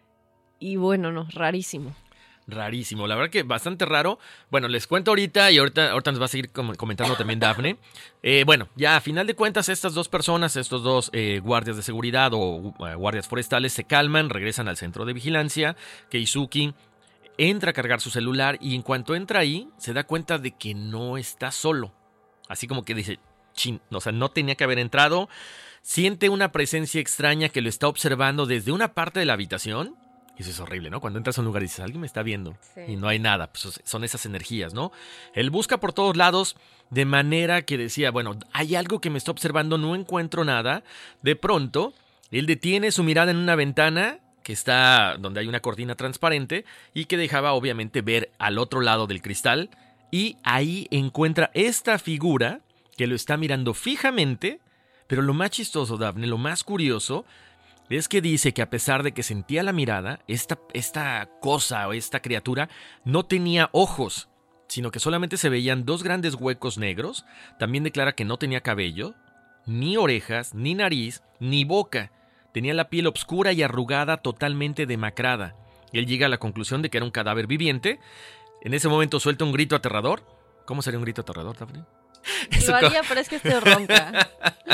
Y bueno, no, rarísimo. Rarísimo, la verdad que bastante raro. Bueno, les cuento ahorita y ahorita, ahorita nos va a seguir comentando también Dafne. Eh, bueno, ya a final de cuentas estas dos personas, estos dos eh, guardias de seguridad o uh, guardias forestales se calman, regresan al centro de vigilancia. Keisuke entra a cargar su celular y en cuanto entra ahí, se da cuenta de que no está solo. Así como que dice, chin, o sea, no tenía que haber entrado. Siente una presencia extraña que lo está observando desde una parte de la habitación. Y eso es horrible, ¿no? Cuando entras a un lugar y dices, alguien me está viendo. Sí. Y no hay nada, pues son esas energías, ¿no? Él busca por todos lados de manera que decía, bueno, hay algo que me está observando, no encuentro nada. De pronto, él detiene su mirada en una ventana que está donde hay una cortina transparente y que dejaba obviamente ver al otro lado del cristal, y ahí encuentra esta figura que lo está mirando fijamente, pero lo más chistoso, Dafne, lo más curioso, es que dice que a pesar de que sentía la mirada, esta, esta cosa o esta criatura no tenía ojos, sino que solamente se veían dos grandes huecos negros. También declara que no tenía cabello, ni orejas, ni nariz, ni boca. Tenía la piel oscura y arrugada, totalmente demacrada. Él llega a la conclusión de que era un cadáver viviente. En ese momento suelta un grito aterrador. ¿Cómo sería un grito aterrador, Dafne? Lo haría, pero es que estoy ronca.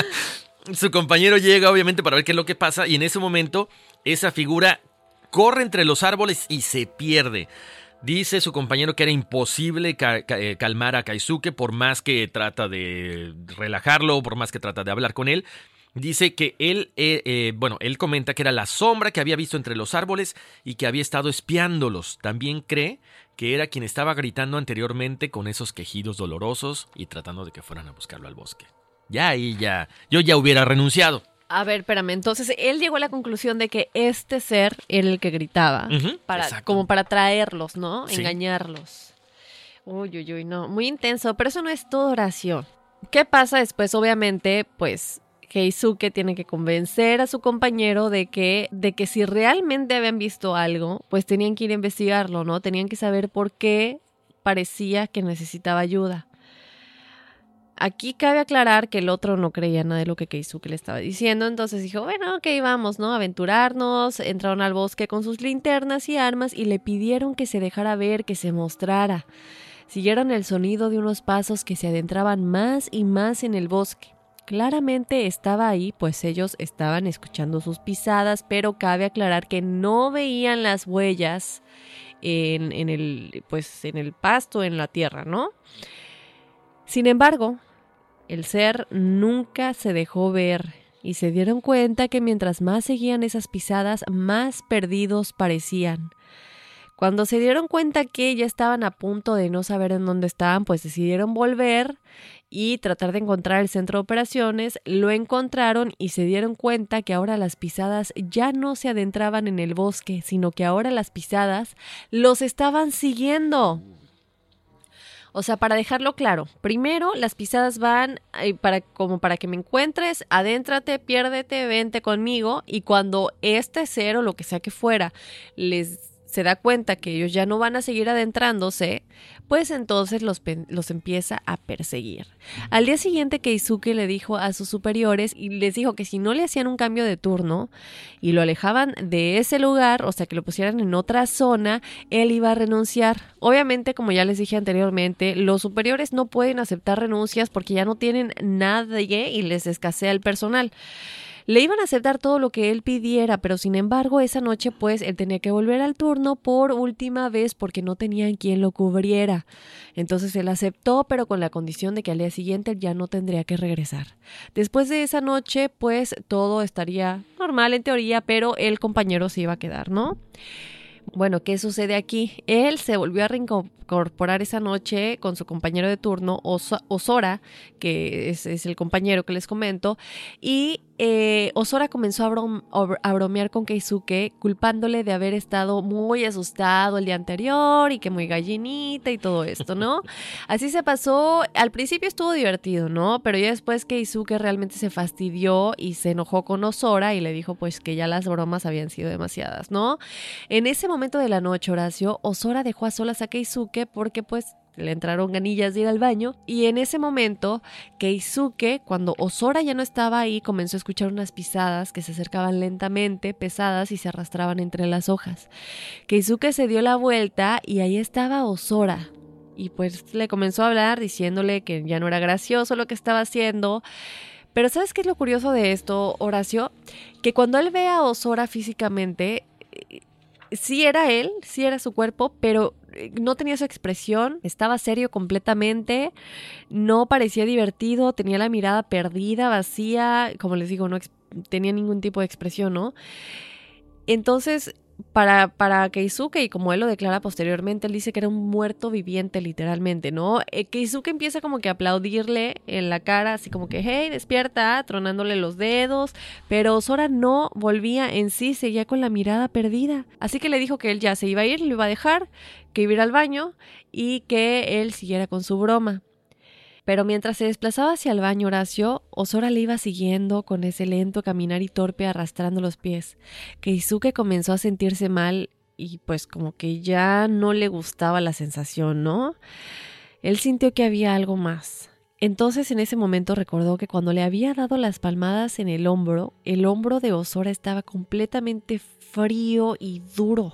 Su compañero llega, obviamente, para ver qué es lo que pasa. Y en ese momento, esa figura corre entre los árboles y se pierde. Dice su compañero que era imposible ca- ca- calmar a Keisuke por más que trata de relajarlo, por más que trata de hablar con él. Dice que él, eh, eh, bueno, él comenta que era la sombra que había visto entre los árboles y que había estado espiándolos. También cree que era quien estaba gritando anteriormente con esos quejidos dolorosos y tratando de que fueran a buscarlo al bosque. Ya ahí ya, yo ya hubiera renunciado. A ver, espérame, entonces él llegó a la conclusión de que este ser era el que gritaba, Uh-huh, para, como para atraerlos, ¿no? Sí. Engañarlos. Uy, uy, uy, no, muy intenso, pero eso no es todo, Horacio. ¿Qué pasa después? Obviamente, pues Keisuke tiene que convencer a su compañero de que, de que si realmente habían visto algo, pues tenían que ir a investigarlo, ¿no? Tenían que saber por qué parecía que necesitaba ayuda. Aquí cabe aclarar que el otro no creía nada de lo que Keisuke le estaba diciendo, entonces dijo, bueno, ok, vamos, ¿no? Aventurarnos. Entraron al bosque con sus linternas y armas y le pidieron que se dejara ver, que se mostrara. Siguieron el sonido de unos pasos que se adentraban más y más en el bosque. Claramente estaba ahí, pues ellos estaban escuchando sus pisadas, pero cabe aclarar que no veían las huellas en, en el, pues, en el pasto, en la tierra, ¿no? Sin embargo, el ser nunca se dejó ver y se dieron cuenta que mientras más seguían esas pisadas, más perdidos parecían. Cuando se dieron cuenta que ya estaban a punto de no saber en dónde estaban, pues decidieron volver y tratar de encontrar el centro de operaciones. Lo encontraron y se dieron cuenta que ahora las pisadas ya no se adentraban en el bosque, sino que ahora las pisadas los estaban siguiendo. O sea, para dejarlo claro, primero las pisadas van eh, para, como para que me encuentres, adéntrate, piérdete, vente conmigo, y cuando este ser o lo que sea que fuera les se da cuenta que ellos ya no van a seguir adentrándose, pues entonces los, los empieza a perseguir. Al día siguiente, Keisuke le dijo a sus superiores y les dijo que si no le hacían un cambio de turno y lo alejaban de ese lugar, o sea, que lo pusieran en otra zona, él iba a renunciar. Obviamente, como ya les dije anteriormente, los superiores no pueden aceptar renuncias porque ya no tienen nadie y les escasea el personal. Le iban a aceptar todo lo que él pidiera, pero sin embargo esa noche pues él tenía que volver al turno por última vez porque no tenían quien lo cubriera. Entonces él aceptó, pero con la condición de que al día siguiente ya no tendría que regresar. Después de esa noche pues todo estaría normal en teoría, pero el compañero se iba a quedar, ¿no? Bueno, ¿qué sucede aquí? Él se volvió a reincorporar esa noche con su compañero de turno, Os- Osora, que es, es el compañero que les comento, y eh, Osora comenzó a, brom- a bromear con Keisuke, culpándole de haber estado muy asustado el día anterior y que muy gallinita y todo esto, ¿no? Así se pasó. Al principio estuvo divertido, ¿no? Pero ya después Keisuke realmente se fastidió y se enojó con Osora y le dijo pues que ya las bromas habían sido demasiadas, ¿no? En ese momento de la noche, Horacio, Osora dejó a solas a Keisuke porque pues le entraron ganillas de ir al baño, y en ese momento Keisuke, cuando Osora ya no estaba ahí, comenzó a escuchar unas pisadas que se acercaban lentamente, pesadas, y se arrastraban entre las hojas. Keisuke se dio la vuelta y ahí estaba Osora, y pues le comenzó a hablar diciéndole que ya no era gracioso lo que estaba haciendo. Pero ¿sabes qué es lo curioso de esto, Horacio? Que cuando él ve a Osora físicamente, sí era él, sí era su cuerpo, pero no tenía su expresión, estaba serio completamente, no parecía divertido, tenía la mirada perdida, vacía, como les digo, no ex- tenía ningún tipo de expresión, ¿no? Entonces, para, para Keisuke, y como él lo declara posteriormente, él dice que era un muerto viviente, literalmente, ¿no? Eh, Keisuke empieza como que a aplaudirle en la cara, así como que, hey, despierta, tronándole los dedos, pero Osora no volvía en sí, seguía con la mirada perdida. Así que le dijo que él ya se iba a ir, lo iba a dejar, que iba a ir al baño y que él siguiera con su broma. Pero mientras se desplazaba hacia el baño, Horacio, Osora le iba siguiendo con ese lento caminar y torpe arrastrando los pies. Keisuke comenzó a sentirse mal y pues como que ya no le gustaba la sensación, ¿no? Él sintió que había algo más. Entonces en ese momento recordó que cuando le había dado las palmadas en el hombro, el hombro de Osora estaba completamente frío y duro.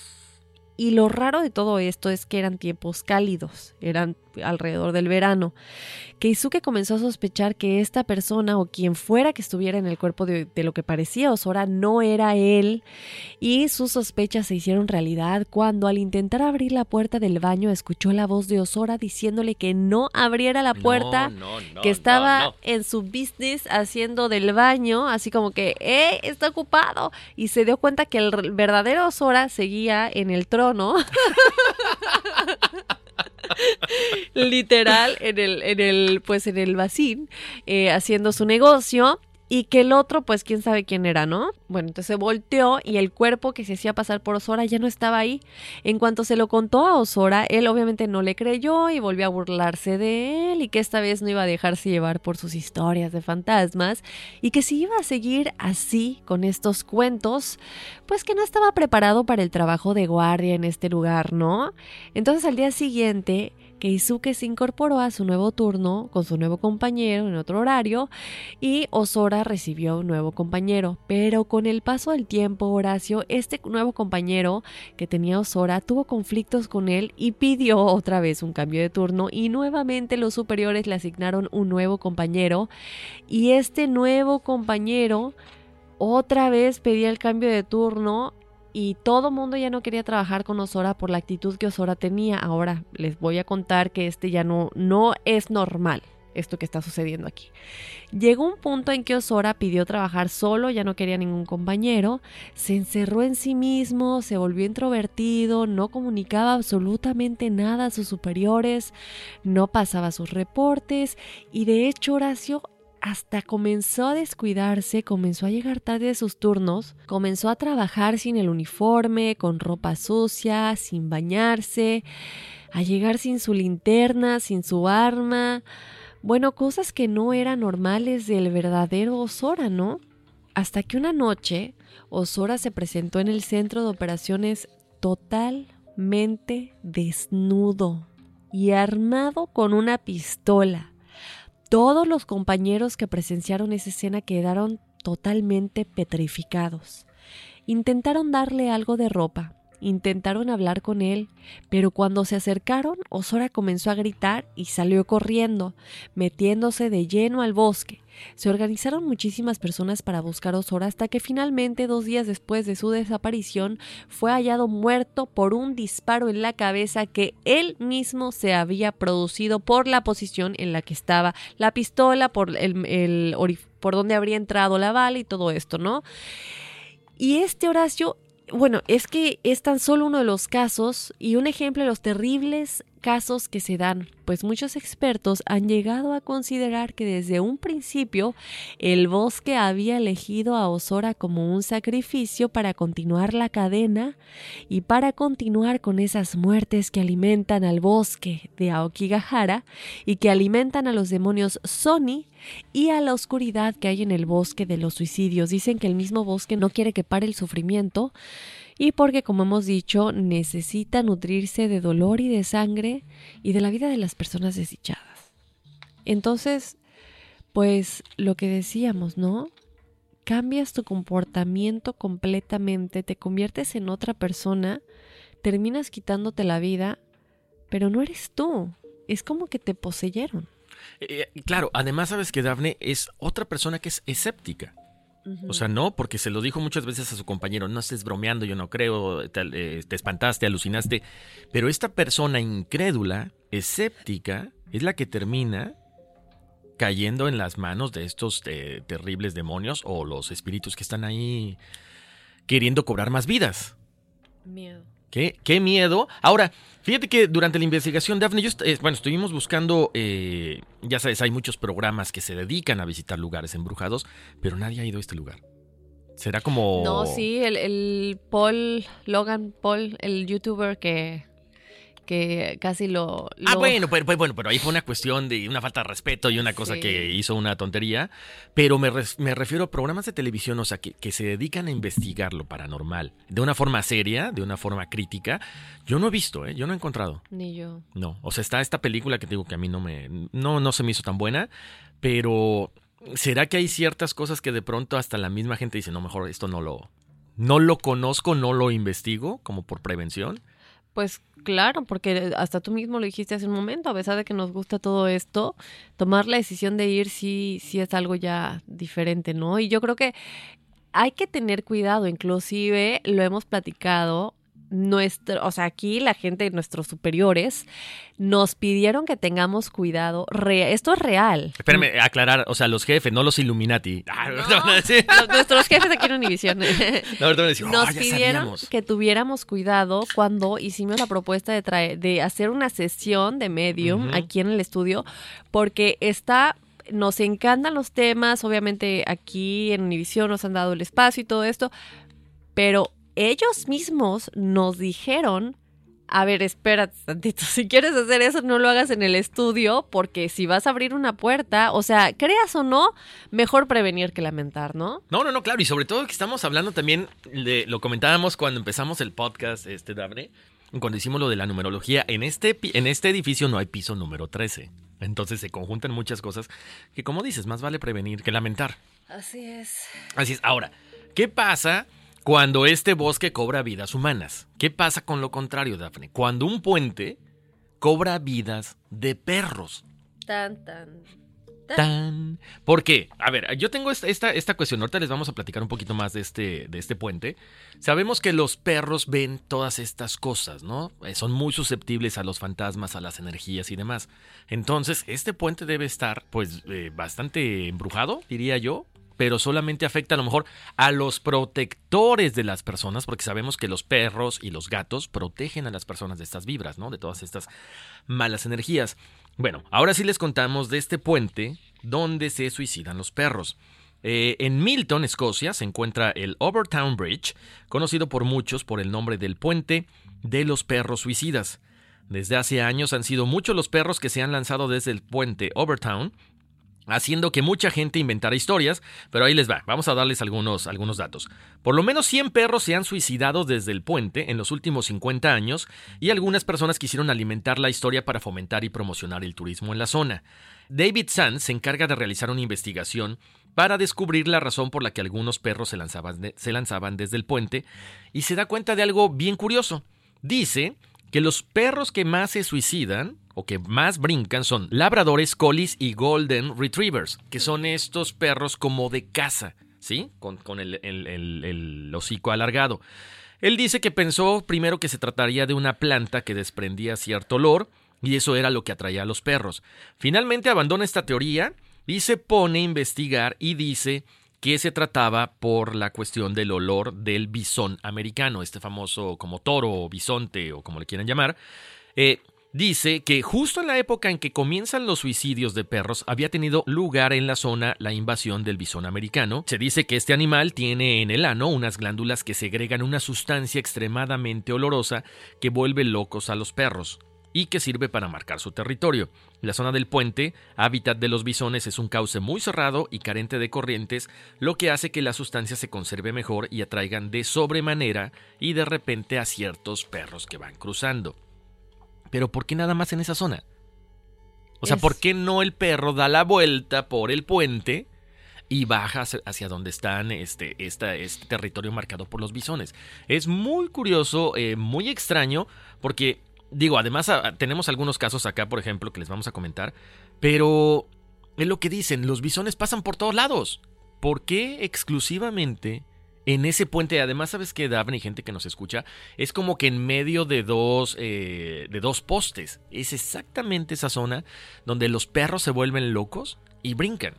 Y lo raro de todo esto es que eran tiempos cálidos, eran alrededor del verano. Keisuke comenzó a sospechar que esta persona o quien fuera que estuviera en el cuerpo de, de lo que parecía Osora no era él, y sus sospechas se hicieron realidad cuando al intentar abrir la puerta del baño escuchó la voz de Osora diciéndole que no abriera la puerta, no, no, no, que estaba no, no. en su business haciendo del baño, así como que ¡eh! Está ocupado, y se dio cuenta que el verdadero Osora seguía en el trono literal en el, en el, pues en el vacín, eh, haciendo su negocio, y que el otro, pues quién sabe quién era, ¿no? Bueno, entonces se volteó y el cuerpo que se hacía pasar por Osora ya no estaba ahí. En cuanto se lo contó a Osora, él obviamente no le creyó y volvió a burlarse de él, y que esta vez no iba a dejarse llevar por sus historias de fantasmas, y que si iba a seguir así con estos cuentos, pues que no estaba preparado para el trabajo de guardia en este lugar, ¿no? Entonces al día siguiente, Keisuke se incorporó a su nuevo turno con su nuevo compañero en otro horario, y Osora recibió un nuevo compañero. Pero con el paso del tiempo, Horacio, este nuevo compañero que tenía Osora tuvo conflictos con él y pidió otra vez un cambio de turno, y nuevamente los superiores le asignaron un nuevo compañero, y este nuevo compañero otra vez pedía el cambio de turno. Y todo mundo ya no quería trabajar con Osora por la actitud que Osora tenía. Ahora les voy a contar que este ya no, no es normal, esto que está sucediendo aquí. Llegó un punto en que Osora pidió trabajar solo, ya no quería ningún compañero, se encerró en sí mismo, se volvió introvertido, no comunicaba absolutamente nada a sus superiores, no pasaba sus reportes, y de hecho Horacio hasta comenzó a descuidarse, comenzó a llegar tarde de sus turnos, comenzó a trabajar sin el uniforme, con ropa sucia, sin bañarse. a llegar sin su linterna, sin su arma. Bueno, cosas que no eran normales del verdadero Ozora, ¿no? Hasta que una noche, Ozora se presentó en el centro de operaciones totalmente desnudo y armado con una pistola. Todos los compañeros que presenciaron esa escena quedaron totalmente petrificados. Intentaron darle algo de ropa, intentaron hablar con él, pero cuando se acercaron, Ozora comenzó a gritar y salió corriendo, metiéndose de lleno al bosque. Se organizaron muchísimas personas para buscar a Ozora hasta que finalmente, dos días después de su desaparición, fue hallado muerto por un disparo en la cabeza que él mismo se había producido por la posición en la que estaba la pistola, por, el, el, por donde habría entrado la bala y todo esto, ¿no? Y este Horacio, bueno, es que es tan solo uno de los casos y un ejemplo de los terribles casos que se dan, pues muchos expertos han llegado a considerar que desde un principio el bosque había elegido a Ozora como un sacrificio para continuar la cadena y para continuar con esas muertes que alimentan al bosque de Aokigahara y que alimentan a los demonios Soni y a la oscuridad que hay en el bosque de los suicidios. Dicen que el mismo bosque no quiere que pare el sufrimiento y porque, como hemos dicho, necesita nutrirse de dolor y de sangre y de la vida de las personas desdichadas. Entonces, pues lo que decíamos, ¿no? Cambias tu comportamiento completamente, te conviertes en otra persona, terminas quitándote la vida, pero no eres tú, es como que te poseyeron. Eh, claro, además sabes que Dafne es otra persona que es escéptica. O sea, no, porque se lo dijo muchas veces a su compañero, no estés bromeando, yo no creo, te, eh, te espantaste, alucinaste. Pero esta persona incrédula, escéptica, es la que termina cayendo en las manos de estos eh, terribles demonios o los espíritus que están ahí queriendo cobrar más vidas. Miedo. ¿Qué, qué miedo? Ahora, fíjate que durante la investigación, Dafne, yo, eh, bueno, estuvimos buscando, eh, ya sabes, hay muchos programas que se dedican a visitar lugares embrujados, pero nadie ha ido a este lugar. ¿Será como...? No, sí, el, el Paul, Logan Paul, el youtuber que... que casi lo... lo... Ah, bueno pero, bueno, pero ahí fue una cuestión de una falta de respeto y una cosa sí. que hizo una tontería. Pero me, re, me refiero a programas de televisión, o sea, que, que se dedican a investigar lo paranormal de una forma seria, de una forma crítica. Yo no he visto, ¿eh? Yo no he encontrado. Ni yo. No, o sea, está esta película que te digo que a mí no me... No, no se me hizo tan buena, pero ¿será que hay ciertas cosas que de pronto hasta la misma gente dice, no, mejor esto no lo... No lo conozco, no lo investigo, como por prevención? Pues claro, porque hasta tú mismo lo dijiste hace un momento, a pesar de que nos gusta todo esto, tomar la decisión de ir sí, sí es algo ya diferente, ¿no? Y yo creo que hay que tener cuidado, inclusive lo hemos platicado, nuestro, o sea, aquí la gente, nuestros superiores, nos pidieron que tengamos cuidado. Re- esto es real. Espérame, aclarar, o sea, los jefes, no los Illuminati. Ah, no, no, no, sí. los, nuestros jefes aquí en Univisión. No, ahorita me decían, nos oh, ya pidieron sabíamos. que tuviéramos cuidado cuando hicimos la propuesta de, traer, de hacer una sesión de medium uh-huh. aquí en el estudio, porque está... Nos encantan los temas, obviamente aquí en Univisión nos han dado el espacio y todo esto, pero ellos mismos nos dijeron, a ver, espérate tantito, si quieres hacer eso no lo hagas en el estudio, porque si vas a abrir una puerta, o sea, creas o no, mejor prevenir que lamentar, ¿no? No, no, no, claro, y sobre todo que estamos hablando también, de, lo comentábamos cuando empezamos el podcast, este, Dafne, cuando hicimos lo de la numerología, en este, en este edificio no hay piso número trece. Entonces se conjuntan muchas cosas que, como dices, más vale prevenir que lamentar. Así es. Así es. Ahora, ¿qué pasa cuando este bosque cobra vidas humanas? ¿Qué pasa con lo contrario, Dafne? Cuando un puente cobra vidas de perros. Tan, tan, tan. Tan. ¿Por qué? A ver, yo tengo esta, esta, esta cuestión. Ahorita les vamos a platicar un poquito más de este, de este puente. Sabemos que los perros ven todas estas cosas, ¿no? Eh, son muy susceptibles a los fantasmas, a las energías y demás. Entonces, este puente debe estar, pues, eh, bastante embrujado, diría yo. Pero solamente afecta a lo mejor a los protectores de las personas, porque sabemos que los perros y los gatos protegen a las personas de estas vibras, ¿no? De todas estas malas energías. Bueno, ahora sí les contamos de este puente donde se suicidan los perros. Eh, en Milton, Escocia, se encuentra el Overtown Bridge, conocido por muchos por el nombre del puente de los perros suicidas. Desde hace años han sido muchos los perros que se han lanzado desde el puente Overtown, haciendo que mucha gente inventara historias, pero ahí les va, vamos a darles algunos, algunos datos. Por lo menos cien perros se han suicidado desde el puente en los últimos cincuenta años y algunas personas quisieron alimentar la historia para fomentar y promocionar el turismo en la zona. David Sands se encarga de realizar una investigación para descubrir la razón por la que algunos perros se lanzaban, de, se lanzaban desde el puente y se da cuenta de algo bien curioso. Dice que los perros que más se suicidan o que más brincan son labradores, collies y golden retrievers, que son estos perros como de caza, ¿sí? Con, con el, el, el, el hocico alargado. Él dice que pensó primero que se trataría de una planta que desprendía cierto olor y eso era lo que atraía a los perros. Finalmente abandona esta teoría y se pone a investigar y dice que se trataba por la cuestión del olor del bisón americano, este famoso como toro o bisonte o como le quieran llamar. Eh, dice que justo en la época en que comienzan los suicidios de perros había tenido lugar en la zona la invasión del bisón americano. Se dice que este animal tiene en el ano unas glándulas que segregan una sustancia extremadamente olorosa que vuelve locos a los perros y que sirve para marcar su territorio. La zona del puente, hábitat de los bisones, es un cauce muy cerrado y carente de corrientes, lo que hace que la sustancia se conserve mejor y atraigan de sobremanera y de repente a ciertos perros que van cruzando. Pero ¿por qué nada más en esa zona? O sea, es... ¿por qué no el perro da la vuelta por el puente y baja hacia donde están este, esta, este territorio marcado por los bisones? Es muy curioso, eh, muy extraño, porque... Digo, además a, tenemos algunos casos acá, por ejemplo, que les vamos a comentar, pero es lo que dicen, los bisones pasan por todos lados. ¿Por qué exclusivamente en ese puente? Además, ¿sabes qué, Dafne y gente que nos escucha? Es como que en medio de dos, eh, de dos postes. Es exactamente esa zona donde los perros se vuelven locos y brincan.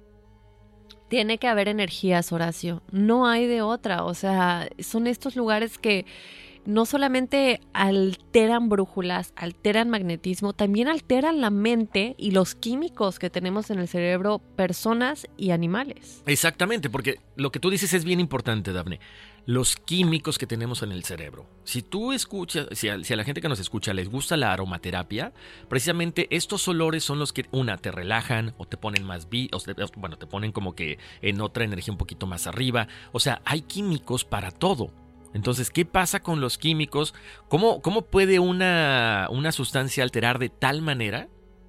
Tiene que haber energías, Horacio. No hay de otra. O sea, son estos lugares que... no solamente alteran brújulas, alteran magnetismo, también alteran la mente y los químicos que tenemos en el cerebro, personas y animales. Exactamente, porque lo que tú dices es bien importante, Dafne. Los químicos que tenemos en el cerebro. Si tú escuchas, si a, si a la gente que nos escucha les gusta la aromaterapia, precisamente estos olores son los que, una, te relajan o te ponen más vi, o te, bueno, te ponen como que en otra energía un poquito más arriba. O sea, hay químicos para todo. Entonces, ¿qué pasa con los químicos? ¿Cómo, cómo puede una, una sustancia alterar de tal manera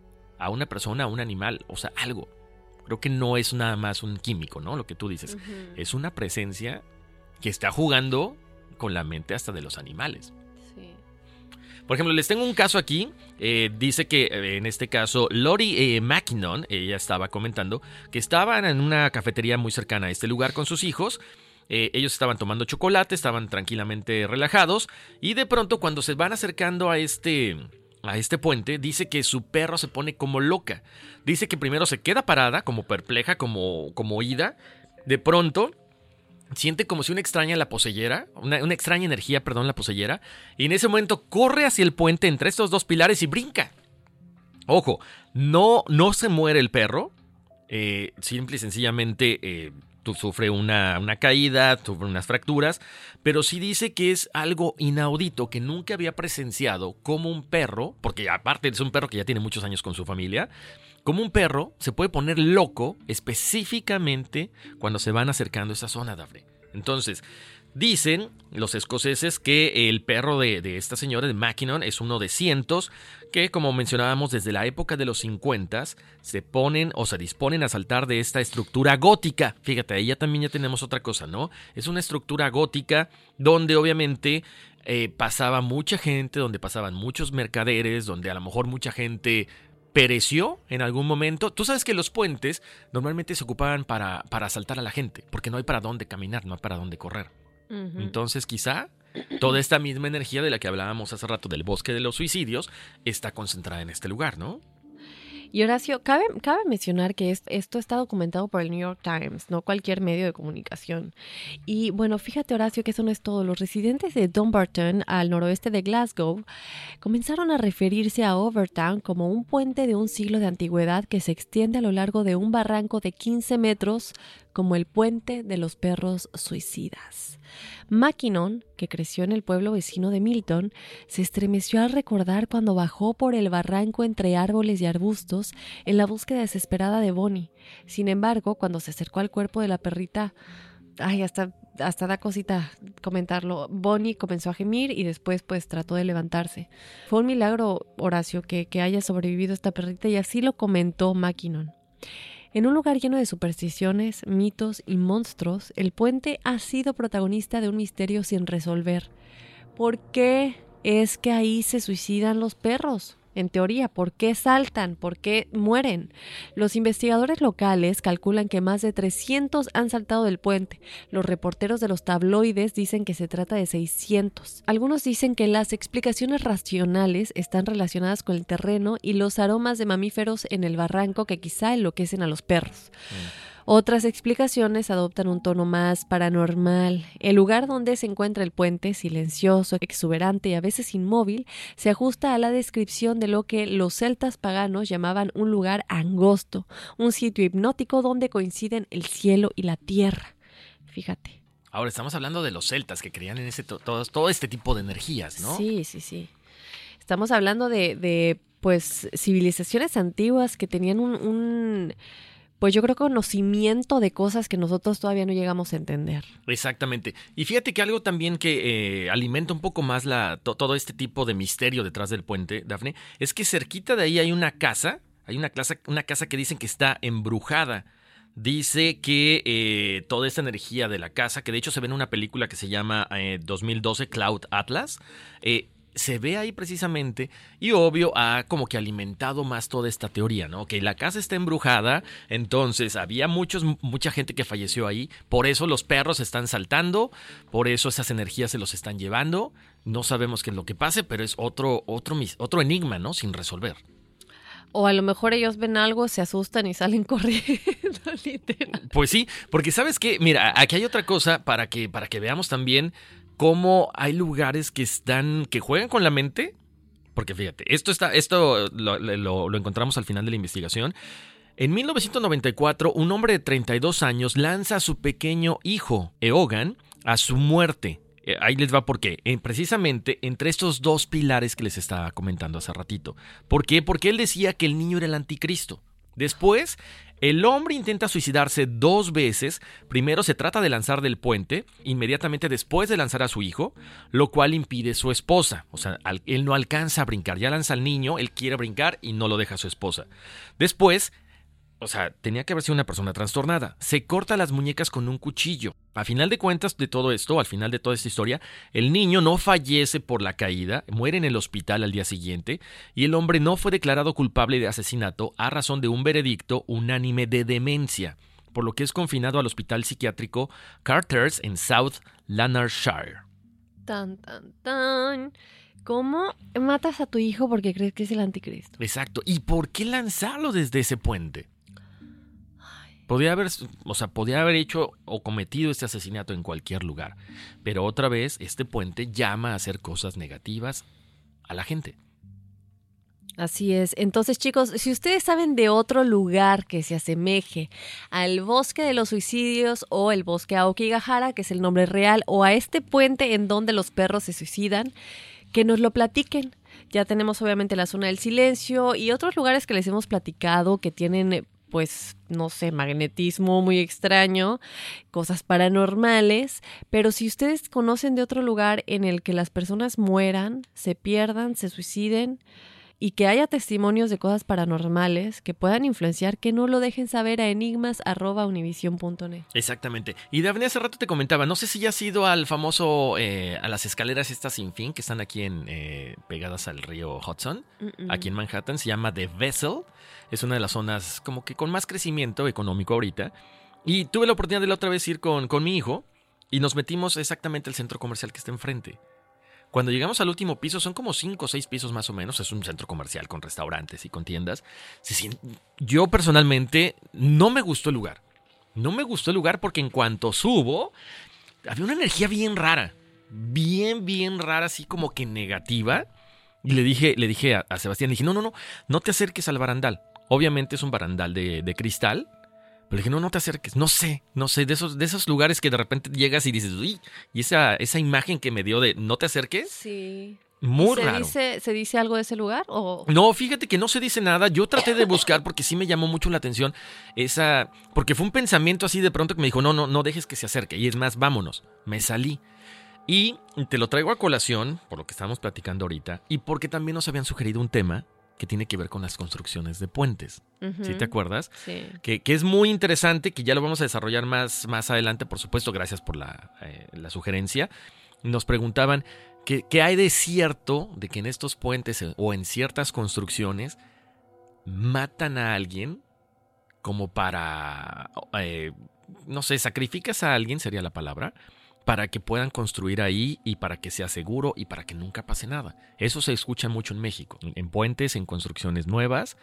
a una persona, a un animal? O sea, algo. Creo que no es nada más un químico, ¿no? Lo que tú dices. Uh-huh. Es una presencia que está jugando con la mente hasta de los animales. Sí. Por ejemplo, les tengo un caso aquí. Eh, dice que eh, en este caso, Lori eh, Mackinnon, ella estaba comentando que estaban en una cafetería muy cercana a este lugar con sus hijos. Eh, ellos estaban tomando chocolate, estaban tranquilamente relajados y de pronto cuando se van acercando a este, a este puente, dice que su perro se pone como loca. Dice que primero se queda parada, como perpleja, como, como oída. De pronto siente como si una extraña la poseyera, una, una extraña energía, perdón, la poseyera. Y en ese momento corre hacia el puente entre estos dos pilares y brinca. Ojo, no, no se muere el perro, eh, simple y sencillamente... Eh, Tú sufre una, una caída, sufre unas fracturas, pero sí dice que es algo inaudito, que nunca había presenciado como un perro, porque aparte es un perro que ya tiene muchos años con su familia, como un perro se puede poner loco específicamente cuando se van acercando a esa zona, Dafne. Entonces, dicen los escoceses que el perro de, de esta señora, de Mackinnon, es uno de cientos que, como mencionábamos, desde la época de los cincuenta se ponen o se disponen a saltar de esta estructura gótica. Fíjate, ahí ya también ya tenemos otra cosa, ¿no? Es una estructura gótica donde obviamente eh, pasaba mucha gente, donde pasaban muchos mercaderes, donde a lo mejor mucha gente pereció en algún momento. Tú sabes que los puentes normalmente se ocupaban para, para asaltar a la gente, porque no hay para dónde caminar, no hay para dónde correr. Uh-huh. Entonces quizá toda esta misma energía de la que hablábamos hace rato del bosque de los suicidios está concentrada en este lugar, ¿no? Y Horacio, cabe, cabe mencionar que es, esto está documentado por el New York Times, no cualquier medio de comunicación. Y bueno, fíjate, Horacio, que eso no es todo. Los residentes de Dumbarton, al noroeste de Glasgow, comenzaron a referirse a Overtown como un puente de un siglo de antigüedad que se extiende a lo largo de un barranco de quince metros como el puente de los perros suicidas. Mackinnon, que creció en el pueblo vecino de Milton, se estremeció al recordar cuando bajó por el barranco entre árboles y arbustos en la búsqueda desesperada de Bonnie. Sin embargo, cuando se acercó al cuerpo de la perrita, ay, hasta, hasta da cosita comentarlo, Bonnie comenzó a gemir y después pues trató de levantarse. Fue un milagro, Horacio, que, que haya sobrevivido esta perrita, y así lo comentó Mackinnon. En un lugar lleno de supersticiones, mitos y monstruos, el puente ha sido protagonista de un misterio sin resolver. ¿Por qué es que ahí se suicidan los perros? En teoría, ¿por qué saltan? ¿Por qué mueren? Los investigadores locales calculan que más de trescientos han saltado del puente. Los reporteros de los tabloides dicen que se trata de seiscientos. Algunos dicen que las explicaciones racionales están relacionadas con el terreno y los aromas de mamíferos en el barranco que quizá enloquecen a los perros. Mm. Otras explicaciones adoptan un tono más paranormal. El lugar donde se encuentra el puente, silencioso, exuberante y a veces inmóvil, se ajusta a la descripción de lo que los celtas paganos llamaban un lugar angosto, un sitio hipnótico donde coinciden el cielo y la tierra. Fíjate. Ahora estamos hablando de los celtas que creían en ese to- todo, todo este tipo de energías, ¿no? Sí, sí, sí. Estamos hablando de, de pues, civilizaciones antiguas que tenían un... un Pues yo creo conocimiento de cosas que nosotros todavía no llegamos a entender. Exactamente. Y fíjate que algo también que eh, alimenta un poco más la, to, todo este tipo de misterio detrás del puente, Dafne, es que cerquita de ahí hay una casa, hay una casa, una casa que dicen que está embrujada. Dice que eh, toda esta energía de la casa, que de hecho se ve en una película que se llama eh, dos mil doce Cloud Atlas, eh, se ve ahí precisamente y obvio ha como que alimentado más toda esta teoría, ¿no? Que la casa está embrujada, entonces había muchos, mucha gente que falleció ahí, por eso los perros están saltando, por eso esas energías se los están llevando, no sabemos qué es lo que pase, pero es otro, otro, otro enigma, ¿no? Sin resolver. O a lo mejor ellos ven algo, se asustan y salen corriendo, literal. Pues sí, porque ¿sabes qué? Mira, aquí hay otra cosa para que, para que veamos también cómo hay lugares que están, que juegan con la mente, porque fíjate, esto está, esto lo, lo, lo encontramos al final de la investigación. En mil novecientos noventa y cuatro, un hombre de treinta y dos años lanza a su pequeño hijo, Eogan, a su muerte. Eh, ahí les va por qué. Eh, precisamente entre estos dos pilares que les estaba comentando hace ratito. ¿Por qué? Porque él decía que el niño era el anticristo. Después, el hombre intenta suicidarse dos veces. Primero se trata de lanzar del puente, inmediatamente después de lanzar a su hijo, lo cual impide su esposa. O sea, él no alcanza a brincar. Ya lanza al niño, él quiere brincar y no lo deja su esposa. Después, o sea, tenía que haber sido una persona trastornada. Se corta las muñecas con un cuchillo. A final de cuentas de todo esto, al final de toda esta historia, el niño no fallece por la caída, muere en el hospital al día siguiente y el hombre no fue declarado culpable de asesinato a razón de un veredicto unánime de demencia, por lo que es confinado al hospital psiquiátrico Carter's en South Lanarkshire. Tan, tan, tan. ¿Cómo matas a tu hijo porque crees que es el anticristo? Exacto. ¿Y por qué lanzarlo desde ese puente? Podía haber, o sea, podía haber hecho o cometido este asesinato en cualquier lugar, pero otra vez este puente llama a hacer cosas negativas a la gente. Así es. Entonces, chicos, si ustedes saben de otro lugar que se asemeje al bosque de los suicidios o el bosque Aokigahara, que es el nombre real, o a este puente en donde los perros se suicidan, que nos lo platiquen. Ya tenemos obviamente la zona del silencio y otros lugares que les hemos platicado que tienen, pues, no sé, magnetismo muy extraño, cosas paranormales, pero si ustedes conocen de otro lugar en el que las personas mueran, se pierdan, se suiciden y que haya testimonios de cosas paranormales que puedan influenciar, que no lo dejen saber a enigmas arroba univision punto net. Exactamente. Y Dafne, hace rato te comentaba, no sé si ya has ido al famoso, eh, a las escaleras estas sin fin que están aquí en eh, pegadas al río Hudson, Mm-mm. aquí en Manhattan, se llama The Vessel. Es una de las zonas como que con más crecimiento económico ahorita. Y tuve la oportunidad de la otra vez ir con, con mi hijo y nos metimos exactamente al centro comercial que está enfrente. Cuando llegamos al último piso, son como cinco o seis pisos más o menos, es un centro comercial con restaurantes y con tiendas. Yo personalmente no me gustó el lugar. No me gustó el lugar porque en cuanto subo, había una energía bien rara. Bien, bien rara, así como que negativa. Y le dije, le dije a, a Sebastián, le dije, no, no, no, no te acerques al barandal. Obviamente es un barandal de, de cristal, Pero le dije, no, no te acerques, no sé, no sé, de esos, de esos lugares que de repente llegas y dices, uy, y esa, esa imagen que me dio de no te acerques, Sí. muy ¿Se raro. dice, ¿Se dice algo de ese lugar? O... No, fíjate que no se dice nada. Yo traté de buscar porque sí me llamó mucho la atención esa, porque fue un pensamiento así de pronto que me dijo, no, no, no dejes que se acerque. Y es más, vámonos. Me salí. Y te lo traigo a colación, por lo que estamos platicando ahorita, y porque también nos habían sugerido un tema que tiene que ver con las construcciones de puentes. Uh-huh. ¿Sí te acuerdas? Sí. Que, que es muy interesante, que ya lo vamos a desarrollar más, más adelante, por supuesto, gracias por la, eh, la sugerencia. Nos preguntaban ¿qué, qué hay de cierto de que en estos puentes o en ciertas construcciones matan a alguien como para, eh, no sé, sacrificas a alguien, sería la palabra, para que puedan construir ahí y para que sea seguro y para que nunca pase nada. Eso se escucha mucho en México, en puentes, en construcciones nuevas,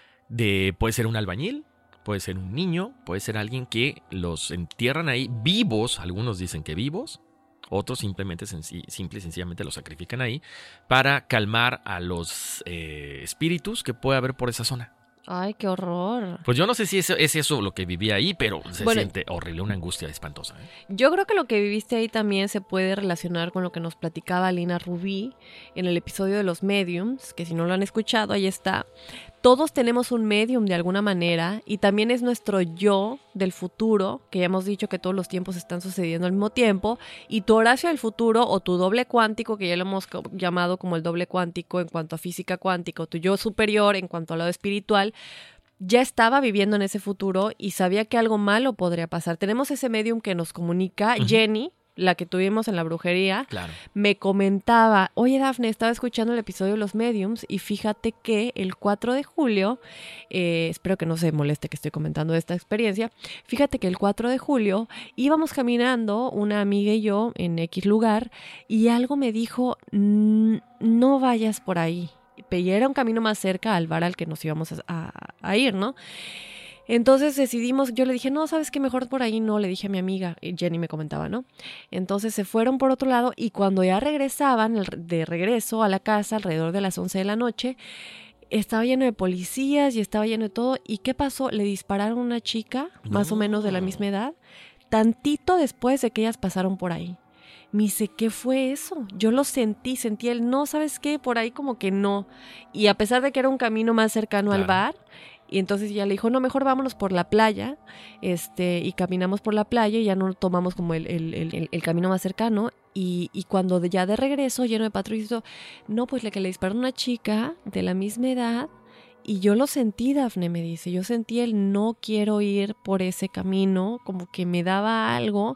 de puede ser un albañil, puede ser un niño, puede ser alguien que los entierran ahí vivos, algunos dicen que vivos, otros simplemente, senc- simple y sencillamente los sacrifican ahí para calmar a los eh, espíritus que puede haber por esa zona. Ay, qué horror. Pues yo no sé si es, es eso lo que vivía ahí, pero se Bueno, siente horrible, una angustia espantosa. ¿eh? Yo creo que lo que viviste ahí también se puede relacionar con lo que nos platicaba Lina Rubí en el episodio de los mediums, que si no lo han escuchado, ahí está. Todos tenemos un medium de alguna manera y también es nuestro yo del futuro, que ya hemos dicho que todos los tiempos están sucediendo al mismo tiempo, y tu Horacio del futuro o tu doble cuántico, que ya lo hemos co- llamado como el doble cuántico en cuanto a física cuántica, o tu yo superior en cuanto al lado espiritual, ya estaba viviendo en ese futuro y sabía que algo malo podría pasar. Tenemos ese medium que nos comunica, Ujú. Jenny, la que tuvimos en la brujería, Claro. me comentaba, oye Dafne, estaba escuchando el episodio de los mediums y fíjate que el cuatro de julio, eh, espero que no se moleste que estoy comentando esta experiencia, fíjate que el cuatro de julio íbamos caminando, una amiga y yo, en X lugar, y algo me dijo, "Mm, no vayas por ahí". Y era un camino más cerca al bar al que nos íbamos a, a- a ir, ¿no? Entonces decidimos, yo le dije, no, ¿sabes qué? Mejor por ahí no, le dije a mi amiga, y Jenny me comentaba, ¿no? Entonces se fueron por otro lado y cuando ya regresaban, el- de regreso a la casa, alrededor de las once de la noche, estaba lleno de policías y estaba lleno de todo. ¿Y qué pasó? Le dispararon a una chica, más o No. menos de la misma edad, tantito después de que ellas pasaron por ahí. Me dice, ¿qué fue eso? Yo lo sentí, sentí el no, ¿sabes qué? Por ahí como que no. Y a pesar de que era un camino más cercano al Claro. bar, y entonces ella le dijo, no, mejor vámonos por la playa, este, y caminamos por la playa y ya no tomamos como el, el, el, el camino más cercano. Y, y cuando de- ya de regreso, lleno de patrullas, hizo, no, pues le que le disparó una chica de la misma edad. Y yo lo sentí, Dafne, me dice, yo sentí el no quiero ir por ese camino, como que me daba algo.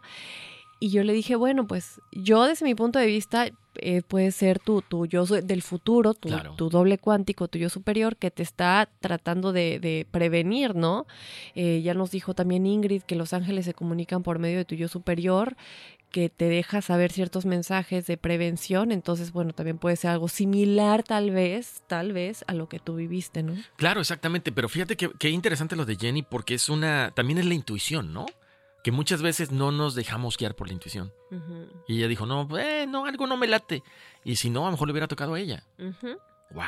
Y yo le dije, bueno, pues yo desde mi punto de vista eh, puede ser tu, tu yo so- del futuro, tu, Claro. tu doble cuántico, tu yo superior, que te está tratando de, de prevenir, ¿no? Eh, ya nos dijo también Ingrid que los ángeles se comunican por medio de tu yo superior, que te deja saber ciertos mensajes de prevención. Entonces, bueno, también puede ser algo similar tal vez, tal vez, a lo que tú viviste, ¿no? Claro, exactamente, pero fíjate que, que interesante lo de Jenny porque es una, también es la intuición, ¿no? Que muchas veces no nos dejamos guiar por la intuición. Ujú, Y ella dijo, no, eh, no, algo no me late. Y si no, a lo mejor le hubiera tocado a ella. ujú. ¡Wow!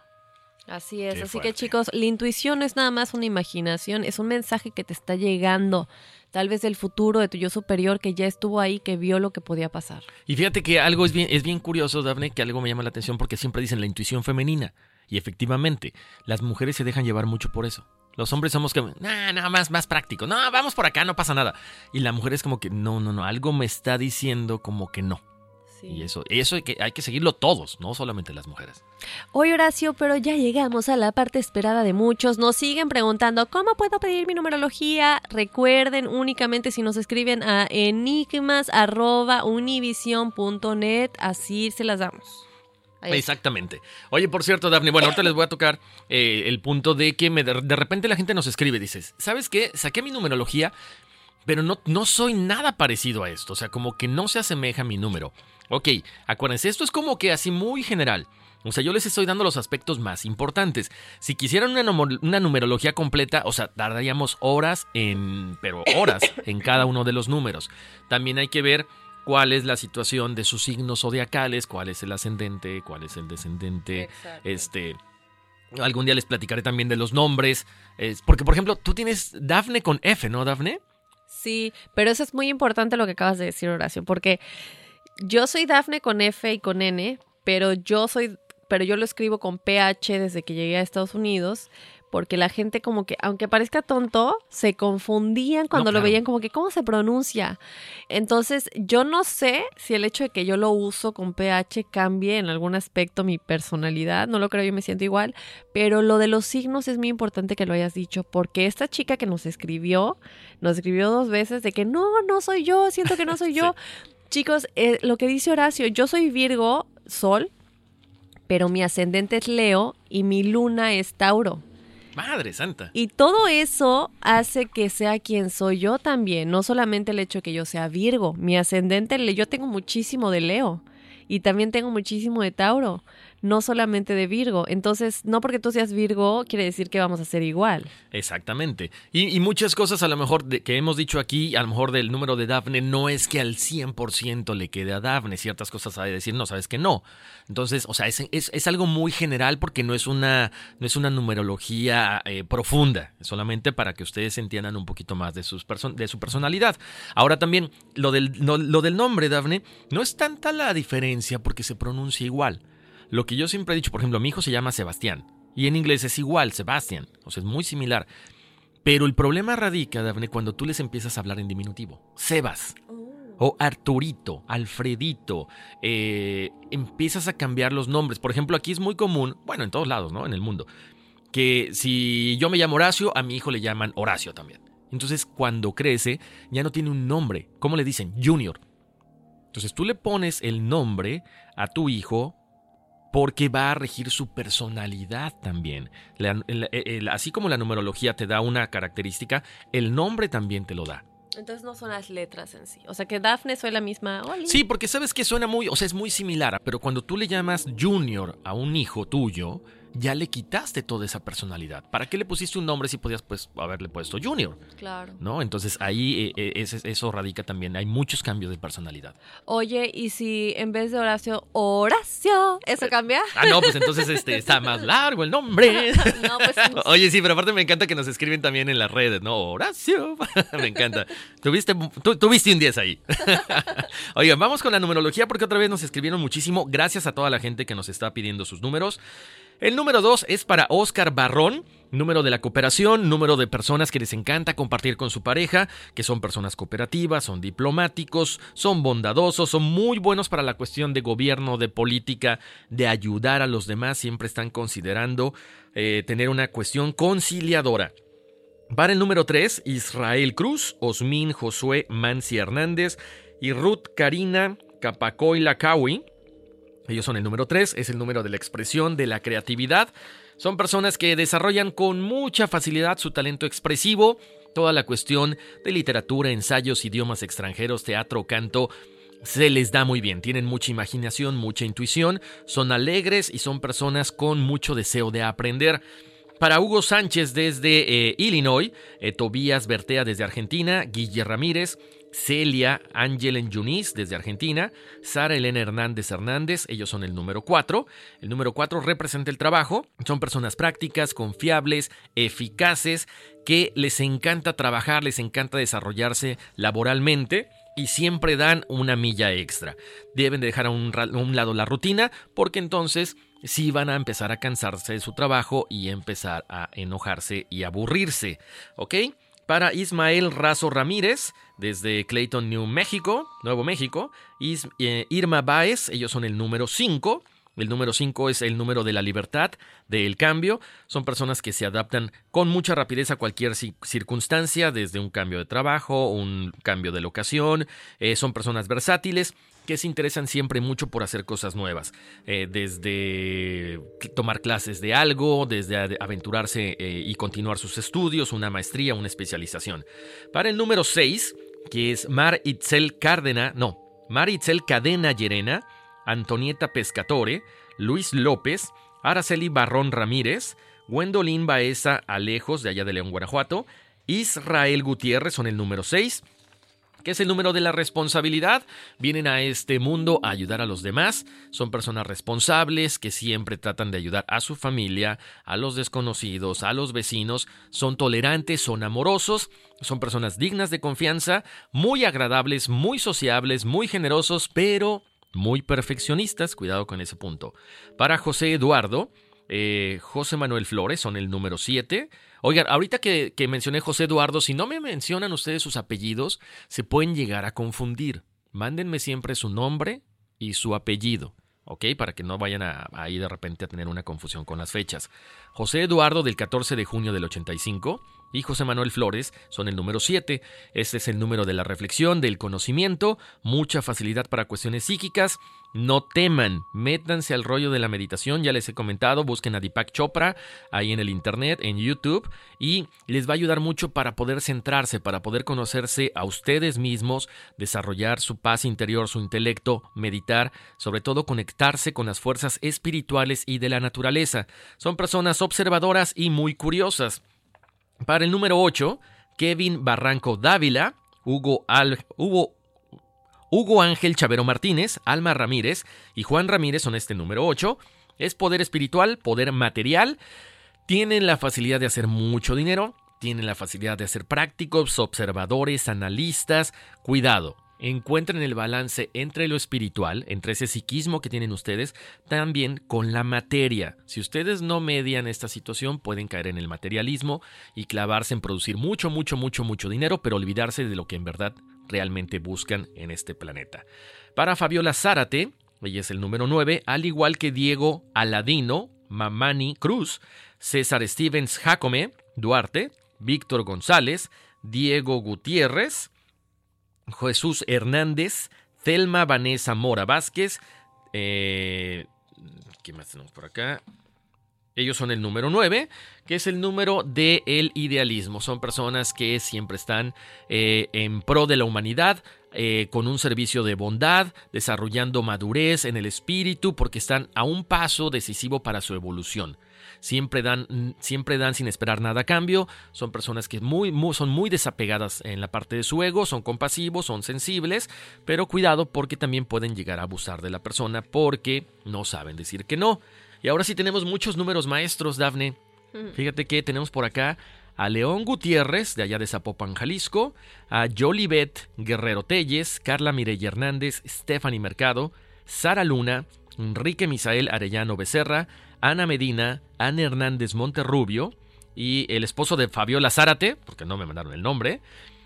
Así es, Qué así fuerte. que chicos, la intuición no es nada más una imaginación, es un mensaje que te está llegando, tal vez del futuro, de tu yo superior que ya estuvo ahí, que vio lo que podía pasar. Y fíjate que algo es bien, es bien curioso, Dafne, que algo me llama la atención porque siempre dicen la intuición femenina. Y efectivamente, las mujeres se dejan llevar mucho por eso. Los hombres somos que, nah, nada más, más práctico. No, vamos por acá, no pasa nada. Y la mujer es como que, no, no, no, algo me está diciendo como que no. Y eso, eso hay que, hay que seguirlo todos, no solamente las mujeres. Oye Horacio, pero ya llegamos a la parte esperada de muchos. Nos siguen preguntando, ¿cómo puedo pedir mi numerología? Recuerden únicamente si nos escriben a enigmas arroba univision punto net, así se las damos. Ahí está. Exactamente. Oye, por cierto, Dafne, bueno, ahorita les voy a tocar eh, el punto de que me, de, de repente la gente nos escribe, dices, ¿sabes qué? Saqué mi numerología, pero no, no soy nada parecido a esto, o sea, como que no se asemeja a mi número. Ok, acuérdense, esto es como que así muy general. O sea, yo les estoy dando los aspectos más importantes. Si quisieran una, numo- una numerología completa, o sea, tardaríamos horas en, pero horas en cada uno de los números. También hay que ver cuál es la situación de sus signos zodiacales, cuál es el ascendente, cuál es el descendente, Exacto. este, Algún día les platicaré también de los nombres. Eh, porque, por ejemplo, tú tienes Dafne con F, ¿no, Dafne? Sí, pero eso es muy importante lo que acabas de decir, Horacio, porque yo soy Dafne con F y con N, pero yo soy, pero yo lo escribo con P H desde que llegué a Estados Unidos, porque la gente como que, aunque parezca tonto, se confundían cuando No, claro. lo veían como que, ¿cómo se pronuncia? Entonces, yo no sé si el hecho de que yo lo uso con P H cambie en algún aspecto mi personalidad, no lo creo, yo me siento igual, pero lo de los signos es muy importante que lo hayas dicho, porque esta chica que nos escribió, nos escribió dos veces de que no, no soy yo, siento que no soy yo. Sí. Chicos, eh, lo que dice Horacio, yo soy Virgo, Sol, pero mi ascendente es Leo y mi luna es Tauro. Madre santa. Y todo eso hace que sea quien soy yo también, no solamente el hecho de que yo sea Virgo. Mi ascendente, yo tengo muchísimo de Leo y también tengo muchísimo de Tauro, no solamente de Virgo. Entonces, no porque tú seas Virgo quiere decir que vamos a ser igual. Exactamente. Y, y muchas cosas a lo mejor de, que hemos dicho aquí, a lo mejor del número de Dafne, no es que al cien por ciento le quede a Dafne. Ciertas cosas hay de decir, no, sabes que no. Entonces, o sea, es, es, es algo muy general porque no es una, no es una numerología eh, profunda. Es solamente para que ustedes entiendan un poquito más de, sus perso- de su personalidad. Ahora también, lo del, no, lo del nombre, Dafne, no es tanta la diferencia porque se pronuncia igual. Lo que yo siempre he dicho, por ejemplo, mi hijo se llama Sebastián y en inglés es igual, Sebastian, o sea, es muy similar. Pero el problema radica, Dafne, cuando tú les empiezas a hablar en diminutivo. Sebas, o Arturito, Alfredito, eh, empiezas a cambiar los nombres. Por ejemplo, aquí es muy común, bueno, en todos lados, ¿no? En el mundo, que si yo me llamo Horacio, a mi hijo le llaman Horacio también. Entonces, cuando crece, ya no tiene un nombre. ¿Cómo le dicen? Junior. Entonces, tú le pones el nombre a tu hijo porque va a regir su personalidad también. La, el, el, así como la numerología te da una característica, el nombre también te lo da. Entonces no son las letras en sí. O sea, que Dafne soy la misma. Oli. Sí, porque sabes que suena muy, o sea, es muy similar, pero cuando tú le llamas Junior a un hijo tuyo, ya le quitaste toda esa personalidad. ¿Para qué le pusiste un nombre si podías pues haberle puesto Junior? Claro. ¿No? Entonces ahí eh, es, eso radica también. Hay muchos cambios de personalidad. Oye, ¿y si en vez de Horacio, Horacio, eso cambia? Ah, no, pues entonces este está más largo el nombre. No, pues no. Oye, sí, pero aparte me encanta que nos escriben también en las redes, ¿no? Horacio. Me encanta. Tuviste, tu, tuviste un diez ahí. Oigan, vamos con la numerología porque otra vez nos escribieron muchísimo. Gracias a toda la gente que nos está pidiendo sus números. El número dos es para Oscar Barrón, número de la cooperación, número de personas que les encanta compartir con su pareja, que son personas cooperativas, son diplomáticos, son bondadosos, son muy buenos para la cuestión de gobierno, de política, de ayudar a los demás, siempre están considerando eh, tener una cuestión conciliadora. Para el número tres, Israel Cruz, Osmin Josué Mansi Hernández y Ruth Karina Capacoy Lacawi. Ellos son el número tres, es el número de la expresión, de la creatividad. Son personas que desarrollan con mucha facilidad su talento expresivo, toda la cuestión de literatura, ensayos, idiomas extranjeros, teatro, canto, se les da muy bien. Tienen mucha imaginación, mucha intuición, son alegres y son personas con mucho deseo de aprender. Para Hugo Sánchez desde eh, Illinois, eh, Tobías Bertea desde Argentina, Guille Ramírez, Celia Ángelen Yunis desde Argentina, Sara Elena Hernández Hernández, ellos son el número cuatro. El número cuatro representa el trabajo, son personas prácticas, confiables, eficaces, que les encanta trabajar, les encanta desarrollarse laboralmente y siempre dan una milla extra. Deben de dejar a un, a un lado la rutina porque entonces sí van a empezar a cansarse de su trabajo y empezar a enojarse y aburrirse, ¿ok? Para Ismael Razo Ramírez, desde Clayton, New México, Nuevo México. Is, eh, Irma Báez, ellos son el número cinco. El número cinco es el número de la libertad, del cambio. Son personas que se adaptan con mucha rapidez a cualquier circunstancia, desde un cambio de trabajo, un cambio de locación. Eh, son personas versátiles que se interesan siempre mucho por hacer cosas nuevas, eh, desde tomar clases de algo, desde aventurarse eh, y continuar sus estudios, una maestría, una especialización. Para el número seis, que es Mar Itzel Cárdenas, no, Mar Itzel Cadena Llerena, Antonieta Pescatore, Luis López, Araceli Barrón Ramírez, Gwendolyn Baeza Alejos, de allá de León, Guanajuato, Israel Gutiérrez son el número seis. ¿Qué es el número de la responsabilidad? Vienen a este mundo a ayudar a los demás. Son personas responsables que siempre tratan de ayudar a su familia, a los desconocidos, a los vecinos. Son tolerantes, son amorosos, son personas dignas de confianza, muy agradables, muy sociables, muy generosos, pero muy perfeccionistas. Cuidado con ese punto. Para José Eduardo, eh, José Manuel Flores son el número siete. Oigan, ahorita que, que mencioné José Eduardo, si no me mencionan ustedes sus apellidos, se pueden llegar a confundir. Mándenme siempre su nombre y su apellido, ¿ok? Para que no vayan a, ahí de repente a tener una confusión con las fechas. José Eduardo del catorce de junio del ochenta y cinco y José Manuel Flores son el número siete. Este es el número de la reflexión, del conocimiento, mucha facilidad para cuestiones psíquicas. No teman, métanse al rollo de la meditación, ya les he comentado, busquen a Deepak Chopra ahí en el internet, en YouTube, y les va a ayudar mucho para poder centrarse, para poder conocerse a ustedes mismos, desarrollar su paz interior, su intelecto, meditar, sobre todo conectarse con las fuerzas espirituales y de la naturaleza. Son personas observadoras y muy curiosas. Para el número ocho, Kevin Barranco Dávila, Hugo, Al, Hugo, Hugo Ángel Chavero Martínez, Alma Ramírez y Juan Ramírez son este número ocho. Es poder espiritual, poder material. Tienen la facilidad de hacer mucho dinero. Tienen la facilidad de ser prácticos, observadores, analistas. Cuidado, encuentren el balance entre lo espiritual, entre ese psiquismo que tienen ustedes, también con la materia. Si ustedes no median esta situación, pueden caer en el materialismo y clavarse en producir mucho, mucho, mucho, mucho dinero, pero olvidarse de lo que en verdad realmente buscan en este planeta. Para Fabiola Zárate, ella es el número nueve, al igual que Diego Aladino Mamani Cruz, César Stevens Jacome Duarte, Víctor González, Diego Gutiérrez, Jesús Hernández, Thelma Vanessa Mora Vázquez, eh, ¿qué más tenemos por acá? Ellos son el número nueve, que es el número del idealismo. Son personas que siempre están eh, en pro de la humanidad, eh, con un servicio de bondad, desarrollando madurez en el espíritu, porque están a un paso decisivo para su evolución. Siempre dan, siempre dan sin esperar nada a cambio. Son personas que muy, muy, son muy desapegadas en la parte de su ego, son compasivos, son sensibles, pero cuidado porque también pueden llegar a abusar de la persona porque no saben decir que no. Y ahora sí tenemos muchos números maestros, Dafne. Fíjate que tenemos por acá a León Gutiérrez, de allá de Zapopan, Jalisco, a Jolibet Guerrero Telles, Carla Mireya Hernández, Stephanie Mercado, Sara Luna, Enrique Misael Arellano Becerra, Ana Medina, Ana Hernández Monterrubio y el esposo de Fabiola Zárate, porque no me mandaron el nombre,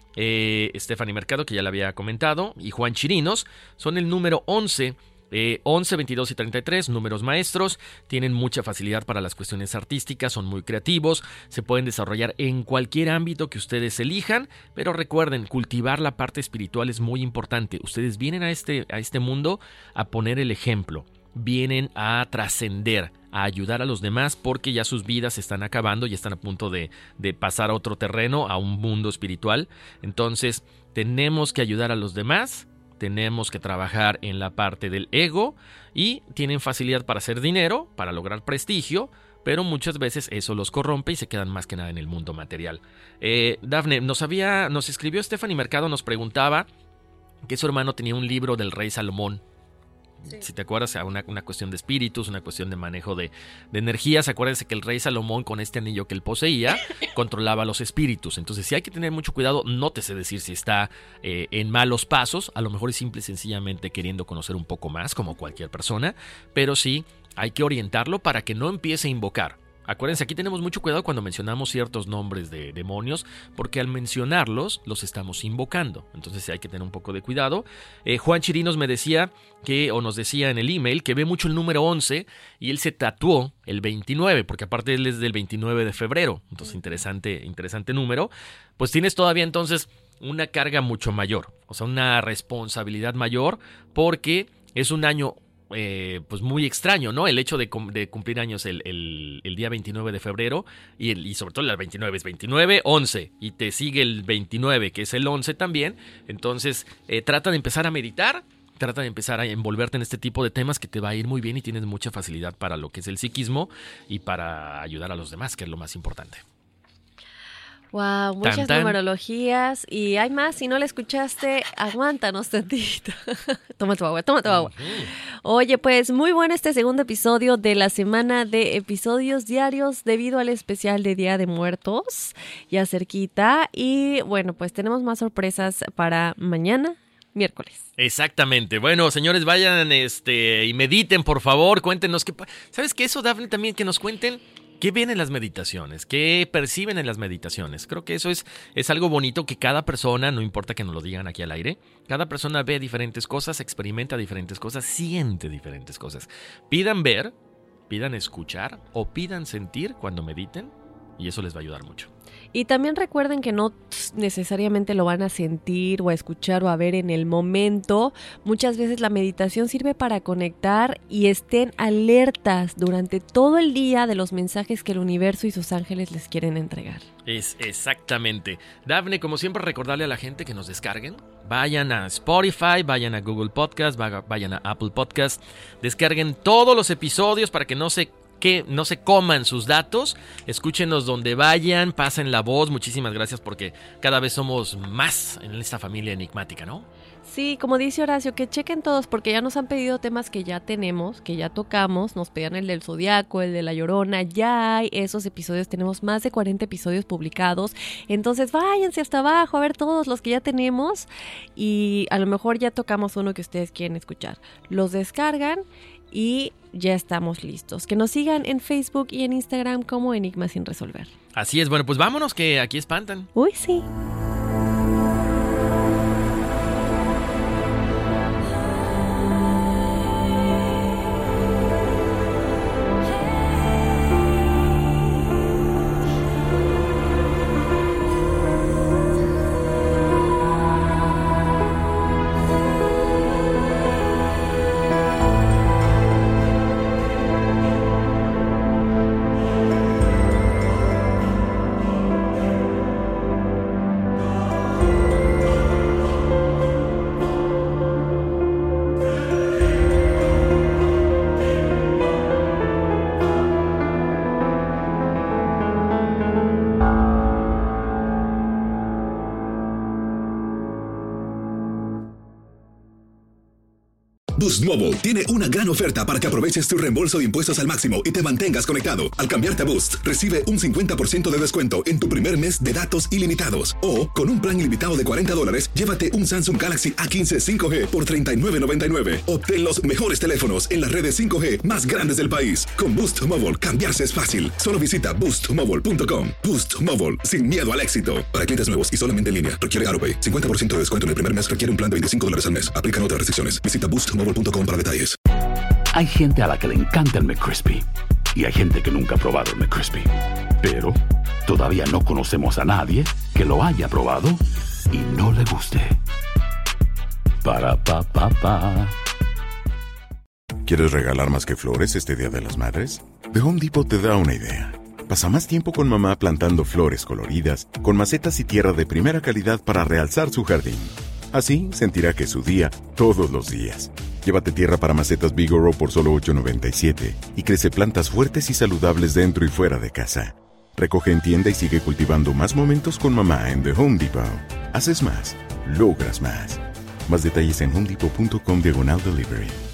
eh, Stephanie Mercado, que ya le había comentado, y Juan Chirinos, son el número once. Eh, once, veintidós y treinta y tres, números maestros, tienen mucha facilidad para las cuestiones artísticas, son muy creativos, se pueden desarrollar en cualquier ámbito que ustedes elijan, pero recuerden, cultivar la parte espiritual es muy importante. Ustedes vienen a este, a este mundo a poner el ejemplo, vienen a trascender, a ayudar a los demás porque ya sus vidas se están acabando y están a punto de, de pasar a otro terreno, a un mundo espiritual. Entonces, tenemos que ayudar a los demás. Tenemos que trabajar en la parte del ego y tienen facilidad para hacer dinero, para lograr prestigio, pero muchas veces eso los corrompe y se quedan más que nada en el mundo material. Eh, Dafne, nos, había, nos escribió Stephanie Mercado, nos preguntaba que su hermano tenía un libro del rey Salomón. Sí. Si te acuerdas, una, una cuestión de espíritus, una cuestión de manejo de, de energías. Acuérdense que el rey Salomón, con este anillo que él poseía, controlaba los espíritus. Entonces, sí hay que tener mucho cuidado. No te sé decir si está eh, en malos pasos. A lo mejor es simple y sencillamente queriendo conocer un poco más, como cualquier persona. Pero sí hay que orientarlo para que no empiece a invocar. Acuérdense, aquí tenemos mucho cuidado cuando mencionamos ciertos nombres de demonios, porque al mencionarlos los estamos invocando. Entonces hay que tener un poco de cuidado. Eh, Juan Chirinos me decía que, o nos decía en el email, que ve mucho el número once y él se tatuó el veintinueve, porque aparte él es del veintinueve de febrero. Entonces interesante, interesante número. Pues tienes todavía entonces una carga mucho mayor, o sea, una responsabilidad mayor, porque es un año Eh, pues muy extraño, ¿no? El hecho de, de cumplir años el, el, el día veintinueve de febrero y, el, y sobre todo el veintinueve es veintinueve, once y te sigue el veintinueve que es el once también. Entonces eh, trata de empezar a meditar, trata de empezar a envolverte en este tipo de temas que te va a ir muy bien y tienes mucha facilidad para lo que es el psiquismo y para ayudar a los demás, que es lo más importante. Wow, muchas Tan, tan. numerologías. Y hay más, si no la escuchaste, aguántanos tantito. Toma tu agua, toma tu agua. Oye, pues muy bueno este segundo episodio de la semana de episodios diarios debido al especial de Día de Muertos, ya cerquita. Y bueno, pues tenemos más sorpresas para mañana, miércoles. Exactamente. Bueno, señores, vayan este y mediten, por favor. Cuéntenos qué... ¿Sabes qué? Eso, Dafne, también que nos cuenten qué ven en las meditaciones, qué perciben en las meditaciones. Creo que eso es, es algo bonito que cada persona, no importa que nos lo digan aquí al aire, cada persona ve diferentes cosas, experimenta diferentes cosas, siente diferentes cosas. Pidan ver, pidan escuchar o pidan sentir cuando mediten y eso les va a ayudar mucho. Y también recuerden que no necesariamente lo van a sentir o a escuchar o a ver en el momento. Muchas veces la meditación sirve para conectar y estén alertas durante todo el día de los mensajes que el universo y sus ángeles les quieren entregar. Es exactamente. Dafne, como siempre, recordarle a la gente que nos descarguen. Vayan a Spotify, vayan a Google Podcast, vayan a Apple Podcast. Descarguen todos los episodios para que no se que no se coman sus datos, escúchenos donde vayan, pasen la voz, muchísimas gracias porque cada vez somos más en esta familia enigmática, ¿no? Sí, como dice Horacio, que chequen todos porque ya nos han pedido temas que ya tenemos, que ya tocamos, nos pedían el del Zodiaco, el de La Llorona, ya hay esos episodios, tenemos más de cuarenta episodios publicados, entonces váyanse hasta abajo a ver todos los que ya tenemos y a lo mejor ya tocamos uno que ustedes quieren escuchar, los descargan y ya estamos listos. Que nos sigan en Facebook y en Instagram como Enigma Sin Resolver. Así es, bueno, pues vámonos que aquí espantan. Uy, sí. Boost Mobile tiene una gran oferta para que aproveches tu reembolso de impuestos al máximo y te mantengas conectado. Al cambiarte a Boost, recibe un cincuenta por ciento de descuento en tu primer mes de datos ilimitados. O, con un plan ilimitado de cuarenta dólares, llévate un Samsung Galaxy A quince cinco G por treinta y nueve noventa y nueve. Obtén los mejores teléfonos en las redes cinco G más grandes del país. Con Boost Mobile, cambiarse es fácil. Solo visita boost mobile punto com. Boost Mobile, sin miedo al éxito. Para clientes nuevos y solamente en línea, requiere AutoPay. cincuenta por ciento de descuento en el primer mes requiere un plan de veinticinco dólares al mes. Aplican otras restricciones. Visita boost mobile punto com para detalles. Hay gente a la que le encanta el McCrispy y hay gente que nunca ha probado el McCrispy. Pero todavía no conocemos a nadie que lo haya probado y no le guste. Para pa pa pa. ¿Quieres regalar más que flores este Día de las Madres? The Home Depot te da una idea. Pasa más tiempo con mamá plantando flores coloridas, con macetas y tierra de primera calidad para realzar su jardín. Así sentirá que es su día todos los días. Llévate tierra para macetas Bigoro por solo ocho noventa y siete y crece plantas fuertes y saludables dentro y fuera de casa. Recoge en tienda y sigue cultivando más momentos con mamá en The Home Depot. Haces más, logras más. Más detalles en homedepot punto com diagonal delivery.